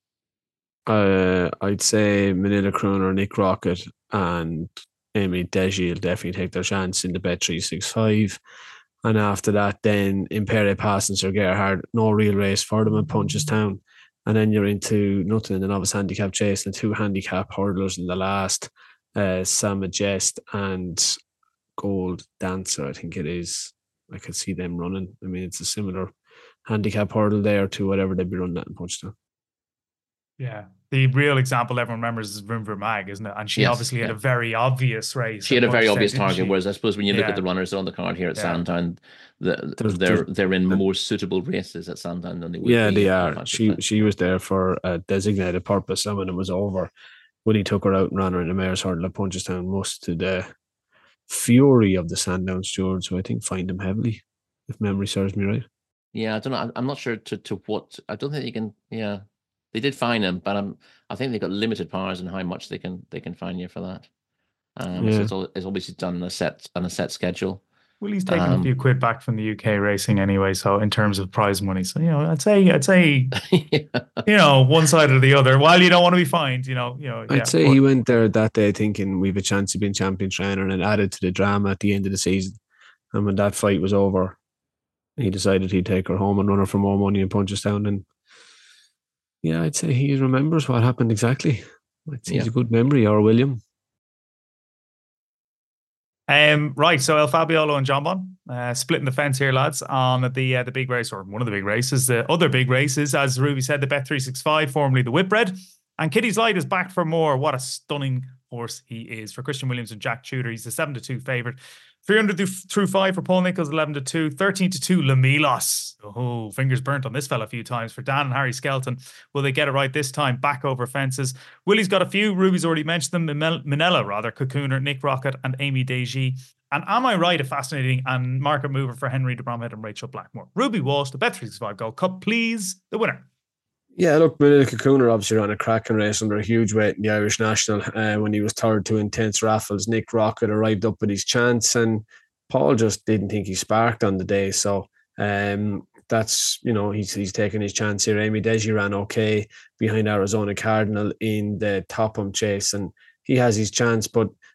I'd say Manila Crooner, Nick Rocket, and Amy Deji will definitely take their chance in the Bet365. And after that, then Imperial Pass and Sir Gerhard, no real race for them at Punchestown. And then you're into nothing in the novice handicap chase and 2 handicap hurdlers in the last, Sam Majest and Gold Dancer, I think it is. I could see them running. I mean, it's a similar handicap hurdle there to whatever they'd be running at in Punchestown. Yeah. The real example everyone remembers is Vroom Vroom Mag, isn't it? And she obviously had a very obvious race. She had a very obvious target, whereas I suppose when you look at the runners on the card here at Sandown, they're in more suitable races at Sandown than they would be. Yeah, they are. She was there for a designated purpose, and when it was over, Willie took her out and ran her in the Mayor's Hurdle at Punchestown, most to the fury of the Sandown stewards, who I think fined him heavily, if memory serves me right. Yeah, I don't know. I'm not sure to what. I don't think you can. Yeah. They did fine him, but I think they've got limited powers in how much they can fine you for that. So it's obviously done on a set schedule. Well, he's taken a few quid back from the UK racing anyway. So in terms of prize money, so I'd say one side or the other. While you don't want to be fined, I'd say he went there that day thinking we've a chance of being champion trainer, and added to the drama at the end of the season. And when that fight was over, he decided he'd take her home and run her for more money in Punchestown. And yeah, I'd say he remembers what happened exactly. I'd say he's a good memory, or William. Right, so El Fabiolo and John Bon splitting the fence here, lads, on the big race, or one of the big races. The other big races, as Ruby said, the Bet365, formerly the Whitbread. And Kitty's Light is back for more. What a stunning horse he is. For Christian Williams and Jack Tudor, he's the 7-2 favourite. 300 through 5 for Paul Nichols, 11-2. 13-2, Lamilos. Oh, fingers burnt on this fella a few times for Dan and Harry Skelton. Will they get it right this time? Back over fences. Willie's got a few. Ruby's already mentioned them. Manila, Cocooner, Nick Rocket, and Amy Deji. And am I right, a fascinating and market mover for Henry de Bromhead and Rachel Blackmore. Ruby Walsh, the Bet365 Gold Cup, please, the winner. Yeah, look, Manila Cocooner obviously ran a cracking race under a huge weight in the Irish National when he was third to Intense Raffles. Nick Rocket arrived up with his chance, and Paul just didn't think he sparked on the day. So that's, he's taking his chance here. Amy Deji ran okay behind Arizona Cardinal in the Topham chase, and he has his chance. But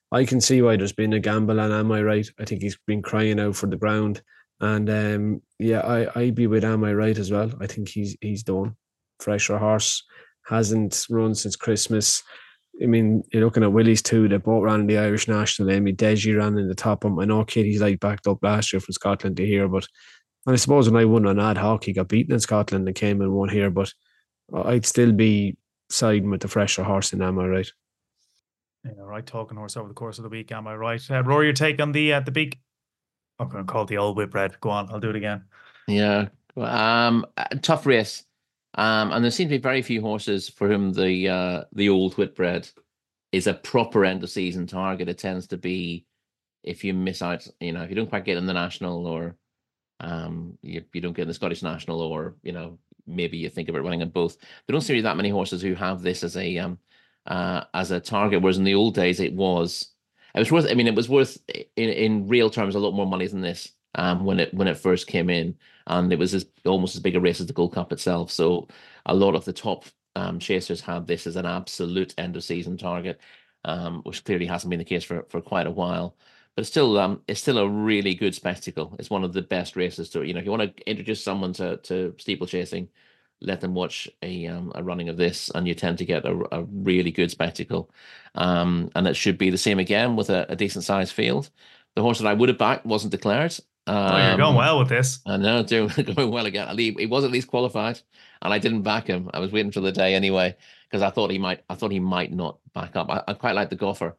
I can see why there's been a gamble on Am I Right. I think he's been crying out for the ground. And I'd be with Am I Right as well. I think he's done. Fresher horse hasn't run since Christmas. I mean, you're looking at Willie's too. They both ran in the Irish national. Amy Deji ran in the top. I know Katie's like backed up last year from Scotland to here, but and I suppose when I won on ad hoc, he got beaten in Scotland and came and won here. But I'd still be siding with the fresher horse in Am I Right. Yeah, right. Talking horse over the course of the week. Am I right? Rory, your take on the big? I'm going to call it the old whipbread. Go on. I'll do it again. Yeah. Tough race. And there seem to be very few horses for whom the old whitbread is a proper end of season target. It tends to be if you miss out, if you don't quite get in the national, or you don't get in the Scottish national, or maybe you think about running in both. There don't seem to be that many horses who have this as a target. Whereas in the old days, it was worth. I mean, it was worth in real terms a lot more money than this when it first came in, and it was almost as big a race as the Gold Cup itself. So a lot of the top chasers had this as an absolute end of season target, which clearly hasn't been the case for quite a while. But it's still a really good spectacle. It's one of the best races to, if you want to introduce someone to steeplechasing, let them watch a running of this, and you tend to get a really good spectacle. And it should be the same again with a decent sized field. The horse that I would have backed wasn't declared. You're going well with this. I know, going well again. He was at least qualified, and I didn't back him. I was waiting for the day anyway, because I thought he might not back up. I quite like the Goffer,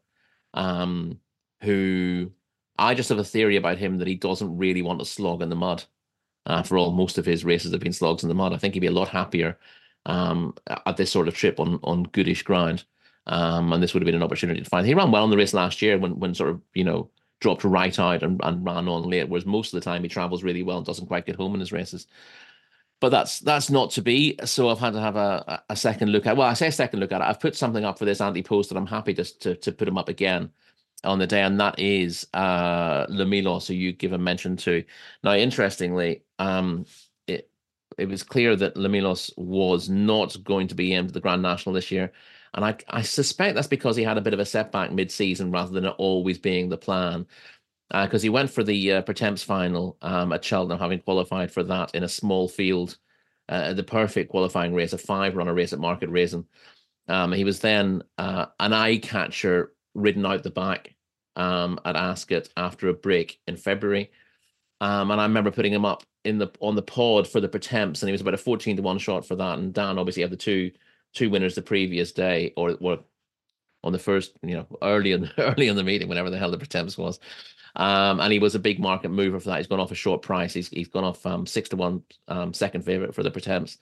who I just have a theory about him that he doesn't really want to slog in the mud. After all, most of his races have been slogs in the mud. I think he'd be a lot happier at this sort of trip on goodish ground. And this would have been an opportunity to find. He ran well in the race last year when sort of, dropped right out and ran on late, whereas most of the time he travels really well and doesn't quite get home in his races. But that's not to be. So I've had to have a second look at. Well, I say a second look at it. I've put something up for this anti-post, and I'm happy to put him up again on the day, and that is Le Milos, who you give a mention to. Now, interestingly, it was clear that Le Milos was not going to be aimed at the Grand National this year. And I suspect that's because he had a bit of a setback mid-season rather than it always being the plan. Because he went for the Pertemps final at Cheltenham, having qualified for that in a small field, the perfect qualifying race, a 5-runner race at Market Raisin. He was then an eye-catcher ridden out the back at Ascot after a break in February. And I remember putting him up on the pod for the Pertemps, and he was about a 14-1 shot for that. And Dan obviously had the two winners the previous day, or on the first, early in the meeting, whenever the hell the Pertemps was. And he was a big market mover for that. He's gone off a short price. He's gone off 6-1 second favorite for the Pertemps.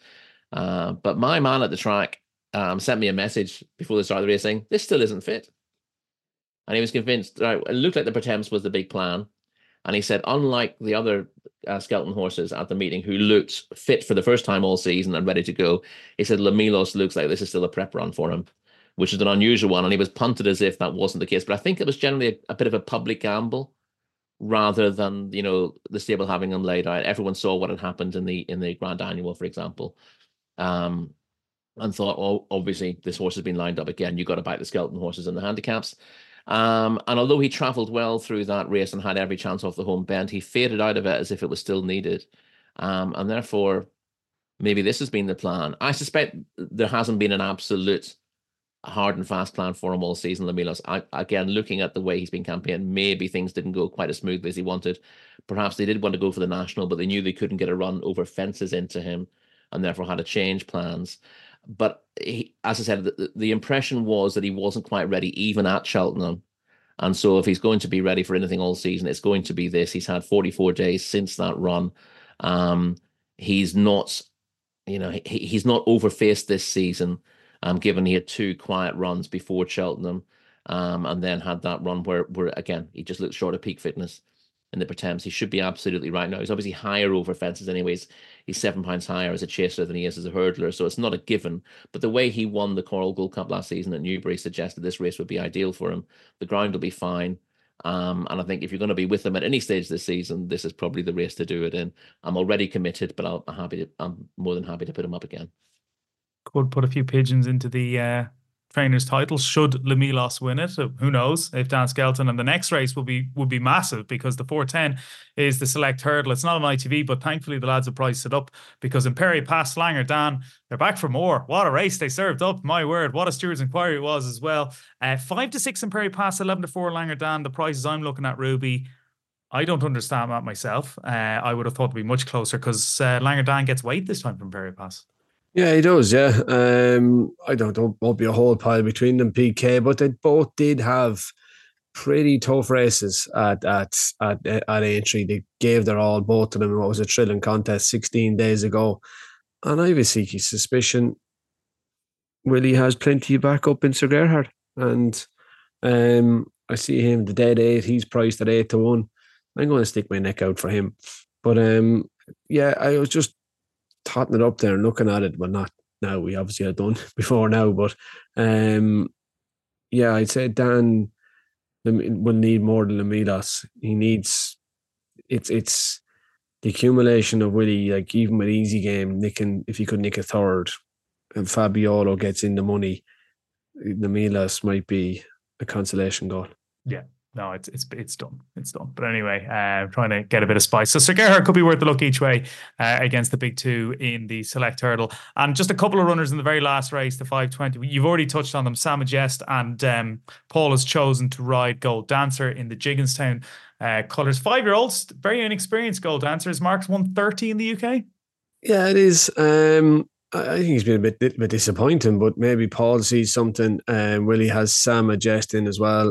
But my man at the track sent me a message before the start of the race saying, this still isn't fit. And he was convinced, right, it looked like the Pertemps was the big plan. And he said, unlike the other Skelton horses at the meeting who looked fit for the first time all season and ready to go, he said, Le Milos looks like this is still a prep run for him, which is an unusual one. And he was punted as if that wasn't the case. But I think it was generally a bit of a public gamble rather than, the stable having him laid out. Everyone saw what had happened in the Grand Annual, for example, and thought, oh, obviously this horse has been lined up again. You've got to back the Skelton horses in the handicaps. And although he travelled well through that race and had every chance off the home bend, he faded out of it as if it was still needed. And therefore, maybe this has been the plan. I suspect there hasn't been an absolute hard and fast plan for him all season, Le Milos. Again, looking at the way he's been campaigning, maybe things didn't go quite as smoothly as he wanted. Perhaps they did want to go for the national, but they knew they couldn't get a run over fences into him and therefore had to change plans. But as I said, the impression was that he wasn't quite ready even at Cheltenham. And so if he's going to be ready for anything all season, it's going to be this. He's had 44 days since that run. He's not, he's not overfaced this season, given he had 2 quiet runs before Cheltenham, and then had that run where again, he just looked short of peak fitness in the Pertemps. He should be absolutely right now. He's obviously higher over fences anyways. He's 7 pounds higher as a chaser than he is as a hurdler, so it's not a given. But the way he won the Coral Gold Cup last season at Newbury suggested this race would be ideal for him. The ground will be fine. And I think if you're going to be with him at any stage this season, this is probably the race to do it in. I'm already committed, but I'm more than happy to put him up again. Could put a few pigeons into the trainers title should Lemilos win it. Who knows if Dan Skelton, and the next race would be massive, because the 410 is the select hurdle. It's not an ITV, but thankfully the lads have priced it up, because Imperi Pass, Langer Dan, they're back for more. What a race they served up, my word. What a Stewards Inquiry it was as well. 5-6 Imperi Pass, 11-4 Langer Dan. The prices I'm looking at, Ruby, I don't understand that myself. I would have thought it'd be much closer, because Langer Dan gets weight this time from Imperi Pass. Yeah, he does. Yeah, I won't be a whole pile between them, PK, but they both did have pretty tough races at Aintree. They gave their all, both of them. What was a thrilling contest 16 days ago, and I have a sneaky suspicion Willie has plenty of backup in Sir Gerhard, and I see him the dead 8. He's priced at 8-1. I'm going to stick my neck out for him, but yeah, I was just totting it up there and looking at it. Well, not now, we obviously had done before now, but yeah, I'd say Dan will need more than Lemilos. He needs, it's the accumulation of Willie, like even with easy game, if he could nick a third and Fabiolo gets in the money, Lemilos might be a consolation goal. Yeah. No, it's done. It's done. But anyway, trying to get a bit of spice. So Sir Gerhard could be worth a look each way against the big two in the select hurdle. And just a couple of runners in the very last race, the 520. You've already touched on them. Sam Majest and Paul has chosen to ride Gold Dancer in the Gigginstown colours. 5-year-olds, very inexperienced Gold Dancer. Is Marks 130 in the UK? Yeah, it is. I think he's been a bit disappointing, but maybe Paul sees something. Willie has Sam Majest in as well.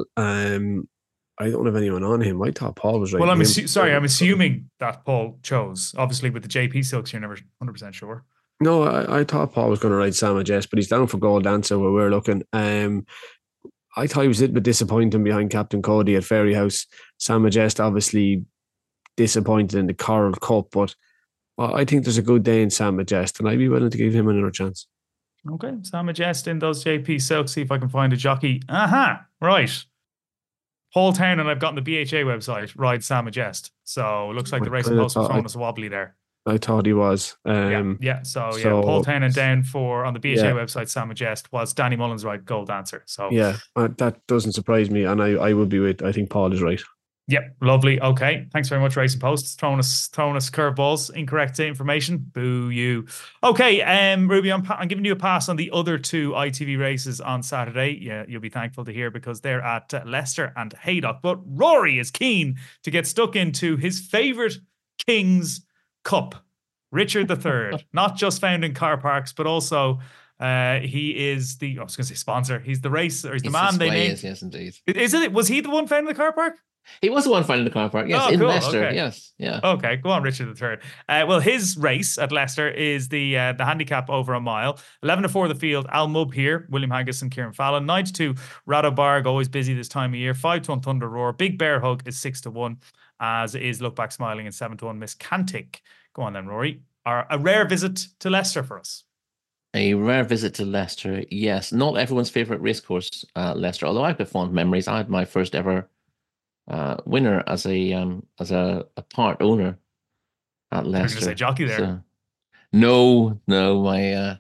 I don't have anyone on him. I thought Paul was right. Well, I'm assuming that Paul chose. Obviously, with the JP Silks, you're never 100% sure. No, I thought Paul was going to ride Sam Majest, but he's down for Gold Dancer where we're looking. I thought he was a little bit disappointing behind Captain Cody at Fairyhouse. Sam Majest obviously disappointed in the Coral Cup, but I think there's a good day in Sam Majest, and I'd be willing to give him another chance. Okay, Sam Majest in those JP Silks. See if I can find a jockey. Right. Paul Town, and I've gotten the BHA website, ride Sam Majest. So it looks like the racing post was throwing us wobbly there. I thought he was. So Paul Town and down for on the BHA website, Sam Majest, was Danny Mullins ride Gold Dancer. So yeah, that doesn't surprise me, and I would be with. I think Paul is right. Yep, lovely. Okay, thanks very much, Racing Post. Throwing us curveballs, incorrect information. Boo you. Okay, Ruby, I'm giving you a pass on the other two ITV races on Saturday. Yeah, you'll be thankful to hear, because they're at Leicester and Haydock. But Rory is keen to get stuck into his favourite King's Cup, Richard III. Not just found in car parks, but also he is I was going to say sponsor. He's the race, or he's the man they named. Yes, indeed. Is it? Was he the one found in the car park? He was the one finding the car park, yes, in Leicester, okay. Yes, yeah. Okay, go on, Richard III. Well, his race at Leicester is the handicap over a mile. 11-4 the field, Al Mub here, William Haggis and Kieran Fallon. 9-2 Radobarg, always busy this time of year. 5-1 Thunder Roar. Big Bear Hug is 6-1, as is Look Back Smiling, and 7-1 Miss Cantic. Go on then, Rory. A rare visit to Leicester for us. A rare visit to Leicester, yes. Not everyone's favourite racecourse, Leicester, although I've got fond memories. I had my first ever winner as a part owner at Leicester. I was going to say jockey there. So, no, my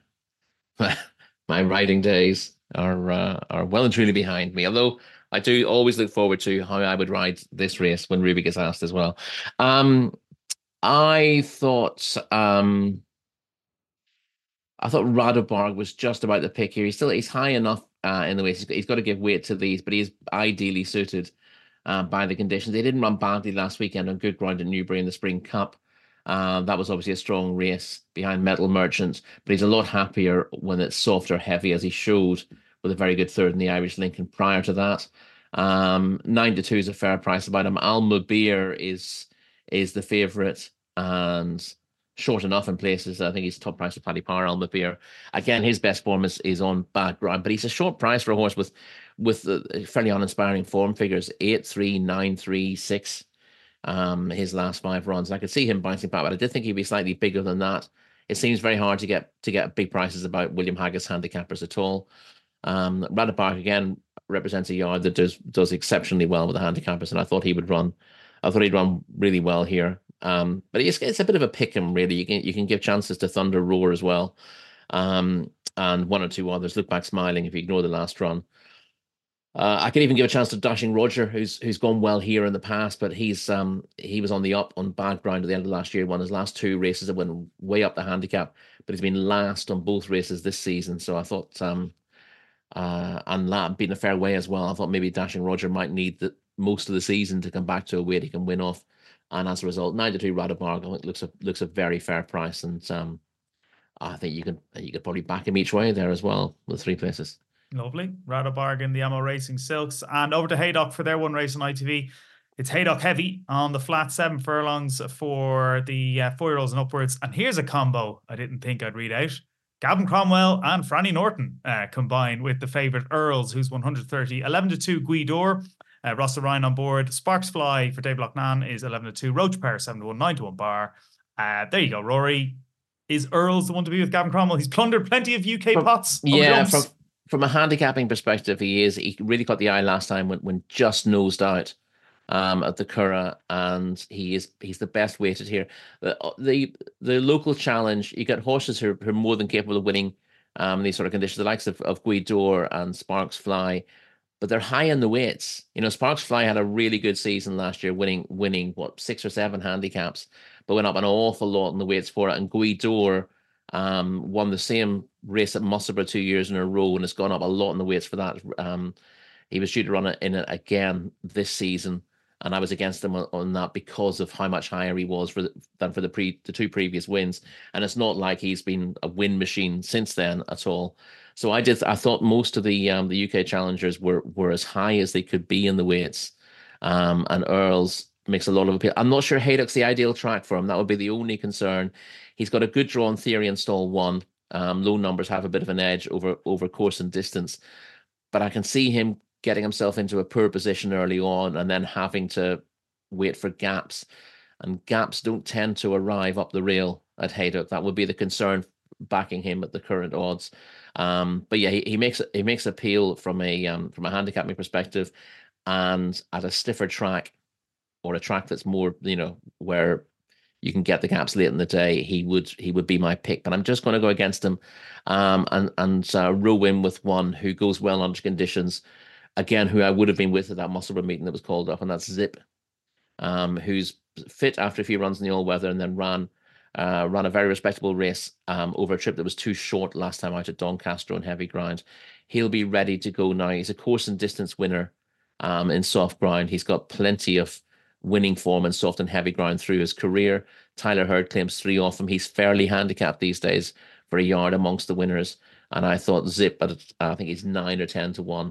riding days are well and truly behind me. Although I do always look forward to how I would ride this race when Ruby gets asked as well. I thought Radobarg was just about the pick here. He's high enough in the race. He's got to give weight to these, but he's ideally suited by the conditions. They didn't run badly last weekend on good ground at Newbury in the Spring Cup. That was obviously a strong race behind Metal Merchants, but he's a lot happier when it's soft or heavy, as he showed with a very good third in the Irish Lincoln prior to that. 9-2 is a fair price about him. Al Mubir is the favourite and short enough in places. I think he's top price with Paddy Power. Al Mubir, again, his best form is on bad ground, but he's a short price for a horse with fairly uninspiring form figures. 8-3, 9-3, 6. His last 5 runs. I could see him bouncing back, but I did think he'd be slightly bigger than that. It seems very hard to get big prices about William Haggis handicappers at all. Radobarg again represents a yard that does exceptionally well with the handicappers, and I thought he'd run really well here. But it's a bit of a pick 'em really. You can give chances to Thunder Roar as well. and one or two others. Look Back Smiling if you ignore the last run. I can even give a chance to Dashing Roger, who's gone well here in the past, but he was on the up on bad ground at the end of last year. Won his last two races that went way up the handicap, but he's been last on both races this season. So I thought, and that being a fair way as well. I thought maybe Dashing Roger might need most of the season to come back to a weight he can win off, and as a result, 9-2 Radebarg I think looks a very fair price, and I think you could probably back him each way there as well with 3 places. Lovely. Radebarg in the Ammo Racing Silks. And over to Haydock for their one race on ITV. It's Haydock Heavy on the flat 7 furlongs for the 4-year-olds and upwards. And here's a combo I didn't think I'd read out. Gavin Cromwell and Franny Norton combine with the favourite Earls, who's 130. 11-2 Guidor. Rossa Ryan on board. Sparks Fly for Dave Loughnane is 11-2. Roach Pair 7-1. 9-1 Bar. There you go, Rory. Is Earls the one to be with Gavin Cromwell? He's plundered plenty of UK pots. Yeah, from a handicapping perspective, he really caught the eye last time when just nosed out at the Curragh, and he's the best weighted here. The local challenge, you get horses who are more than capable of winning these sort of conditions, the likes of Guidor and Sparks Fly, but they're high in the weights. You know, Sparks Fly had a really good season last year, winning what 6 or 7 handicaps, but went up an awful lot in the weights for it. And Guidor won the same race at Musselburgh 2 years in a row and has gone up a lot in the weights for that. He was due to run it in it again this season, and I was against him on that because of how much higher he was than for the 2 previous wins. And it's not like he's been a win machine since then at all. So I thought most of the UK challengers were as high as they could be in the weights, and Earls makes a lot of appeal. I'm not sure Haydock's the ideal track for him. That would be the only concern. He's got a good draw in theory in stall 1. Low numbers have a bit of an edge over course and distance, but I can see him getting himself into a poor position early on and then having to wait for gaps, and gaps don't tend to arrive up the rail at Haydock. That would be the concern backing him at the current odds. But yeah, he makes appeal from a handicapping perspective, and at a stiffer track or a track that's more, where you can get the gaps late in the day, he would be my pick. But I'm just going to go against him and row in with one who goes well under conditions. Again, who I would have been with at that Musselburgh meeting that was called up, and that's Zip, who's fit after a few runs in the all-weather and then ran a very respectable race over a trip that was too short last time out at Doncaster on heavy ground. He'll be ready to go now. He's a course and distance winner in soft ground. He's got plenty of winning form in soft and heavy ground through his career. Tyler Hurd claims 3 off him. He's fairly handicapped these days for a yard amongst the winners. And I thought Zip, but I think he's 9 or 10 to 1,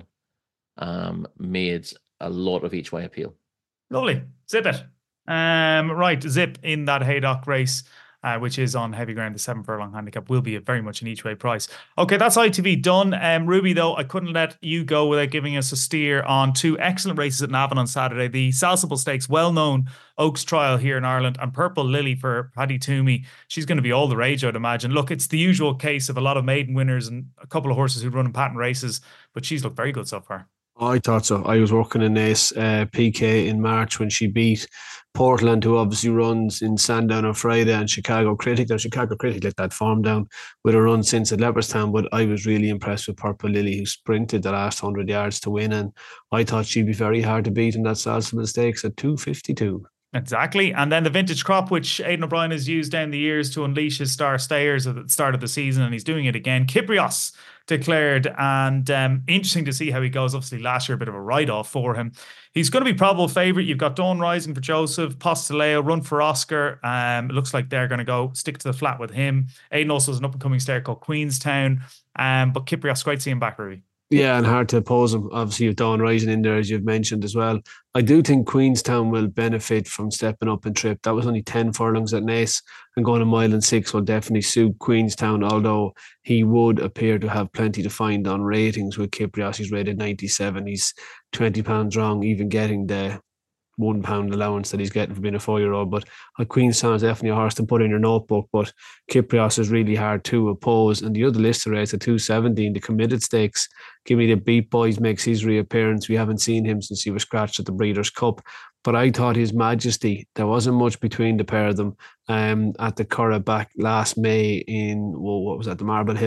made a lot of each way appeal. Lovely. Zip it. Right, Zip in that Haydock race, which is on heavy ground. The 7 furlong handicap will be very much an each way price. Okay, that's ITV done. Ruby, though, I couldn't let you go without giving us a steer on 2 excellent races at Navan on Saturday. The Salsable Stakes, well-known Oaks Trial here in Ireland, and Purple Lily for Paddy Toomey. She's going to be all the rage, I'd imagine. Look, it's the usual case of a lot of maiden winners and a couple of horses who run in pattern races, but she's looked very good so far. I thought so. I was working in Ace PK in March when she beat Portland, who obviously runs in Sandown on Friday, and Chicago Critic. Now, Chicago Critic let that form down with a run since at Leopardstown, but I was really impressed with Purple Lily, who sprinted the last 100 yards to win, and I thought she'd be very hard to beat in that Salsable Stakes at 252. Exactly. And then the vintage crop, which Aidan O'Brien has used down the years to unleash his star stayers at the start of the season, and he's doing it again. Kyprios declared, and interesting to see how he goes. Obviously last year a bit of a write-off for him. He's going to be probable favourite. You've got Dawn Rising for Joseph, Postileo, Run for Oscar. It looks like they're going to go stick to the flat with him. Aidan also has an up-and-coming stayer called Queenstown, but Kyprios, great seeing back, Ruby. Yeah, and hard to oppose him. Obviously, you've Dawn Rising in there, as you've mentioned as well. I do think Queenstown will benefit from stepping up and trip. That was only 10 furlongs at Naas, and going 1 mile and 6 will definitely suit Queenstown, although he would appear to have plenty to find on ratings with Kyprios. He's rated 97. He's £20 wrong, even getting the £1 allowance that he's getting for being a 4-year-old. But Queenstown is definitely a horse to put in your notebook, but Kyprios is really hard to oppose. And the other list race at 217, the Committed Stakes, Give Me the Beat Boys makes his reappearance. We haven't seen him since he was scratched at the Breeders' Cup, but I thought His Majesty, there wasn't much between the pair of them at the Curragh back last May in, what was that, the Marble Hill.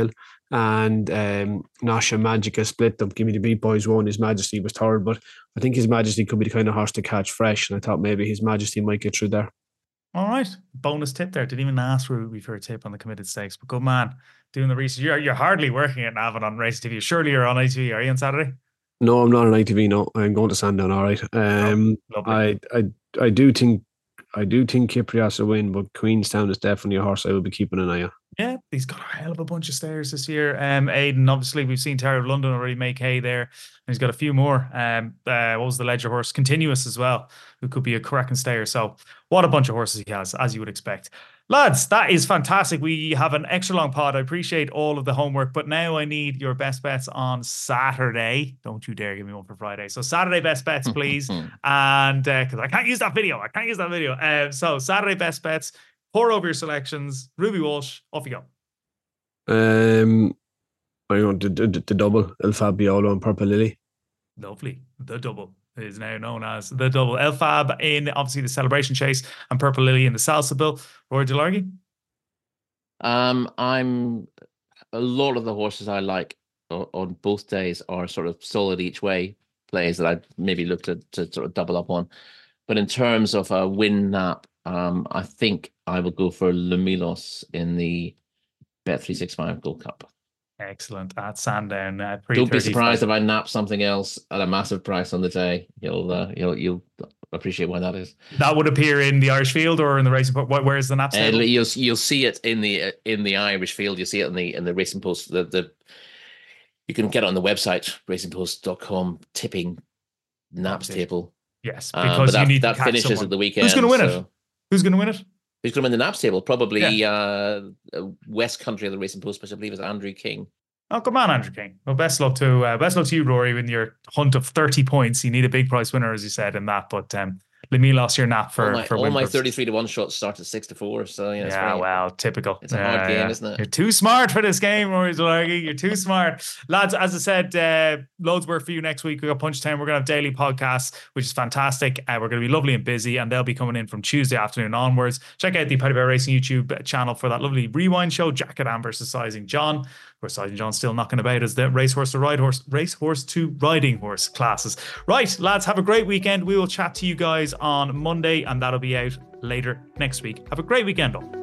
and Nasha Magica split them. Give Me the Beat Boys won. His Majesty was third, but I think His Majesty could be the kind of horse to catch fresh, and I thought maybe His Majesty might get through there. All right. Bonus tip there. Didn't even ask Ruby for a tip on the committed stakes, but good man. Doing the research. You're hardly working at Navan on Race TV. Surely you're on ITV. Are you on Saturday? No, I'm not on ITV. No, I'm going to Sandown. All right. I do think Kiprias will win, but Queenstown is definitely a horse I will be keeping an eye on. Yeah, he's got a hell of a bunch of stayers this year. Aiden, obviously, we've seen Terror of London already make hay there. And he's got a few more. What was the Ledger horse? Continuous as well, who could be a cracking stayer. So what a bunch of horses he has, as you would expect. Lads, that is fantastic. We have an extra long pod. I appreciate all of the homework, but now I need your best bets on Saturday. Don't you dare give me one for Friday. So Saturday best bets, please. And because I can't use that video. So Saturday best bets. Pour over your selections. Ruby Walsh, off you go. I want the double, El Fabiolo and Purple Lily. Lovely. The double is now known as the double. El Fab in obviously the Celebration Chase and Purple Lily in the Salsa Bill. Rory Delargy? I'm a lot of the horses I like on both days are sort of solid each way plays that I'd maybe look to sort of double up on. But in terms of a win nap, I think I will go for Lumilos in the Bet365 Gold Cup. Excellent. At Sandown. Don't be surprised if I nap something else at a massive price on the day. You'll appreciate why that is. That would appear in the Irish Field or in the Racing Post. Where's the nap table? You'll see it in the Irish Field. You'll see it in the Racing Post. You can get it on the website racingpost.com tipping naps table. Yes, because you need that to catch finishes someone. at the weekend. Who's going to win it? Who's going to win it? Who's going to win the naps table? Probably West Country of the Racing Post, which I believe is Andrew King. Oh, come on, Andrew King. Well, best luck to you, Rory, in your hunt of 30 points. You need a big price winner, as you said, in that. But Lemi lost your nap for all my 33-1 shots start at 6-4. So yeah, well, typical. It's a hard game, isn't it? You're too smart for this game, Rory Delargy. You're too smart, lads. As I said, loads work for you next week. We got Punchtown. We're gonna have daily podcasts, which is fantastic. We're gonna be lovely and busy, and they'll be coming in from Tuesday afternoon onwards. Check out the Paddy Bear Racing YouTube channel for that lovely rewind show. Jacket Am versus Sizing John. Of course, Sizing John's still knocking about as the racehorse to riding horse classes. Right, lads, have a great weekend. We will chat to you guys on Monday, and that'll be out later next week. Have a great weekend, all.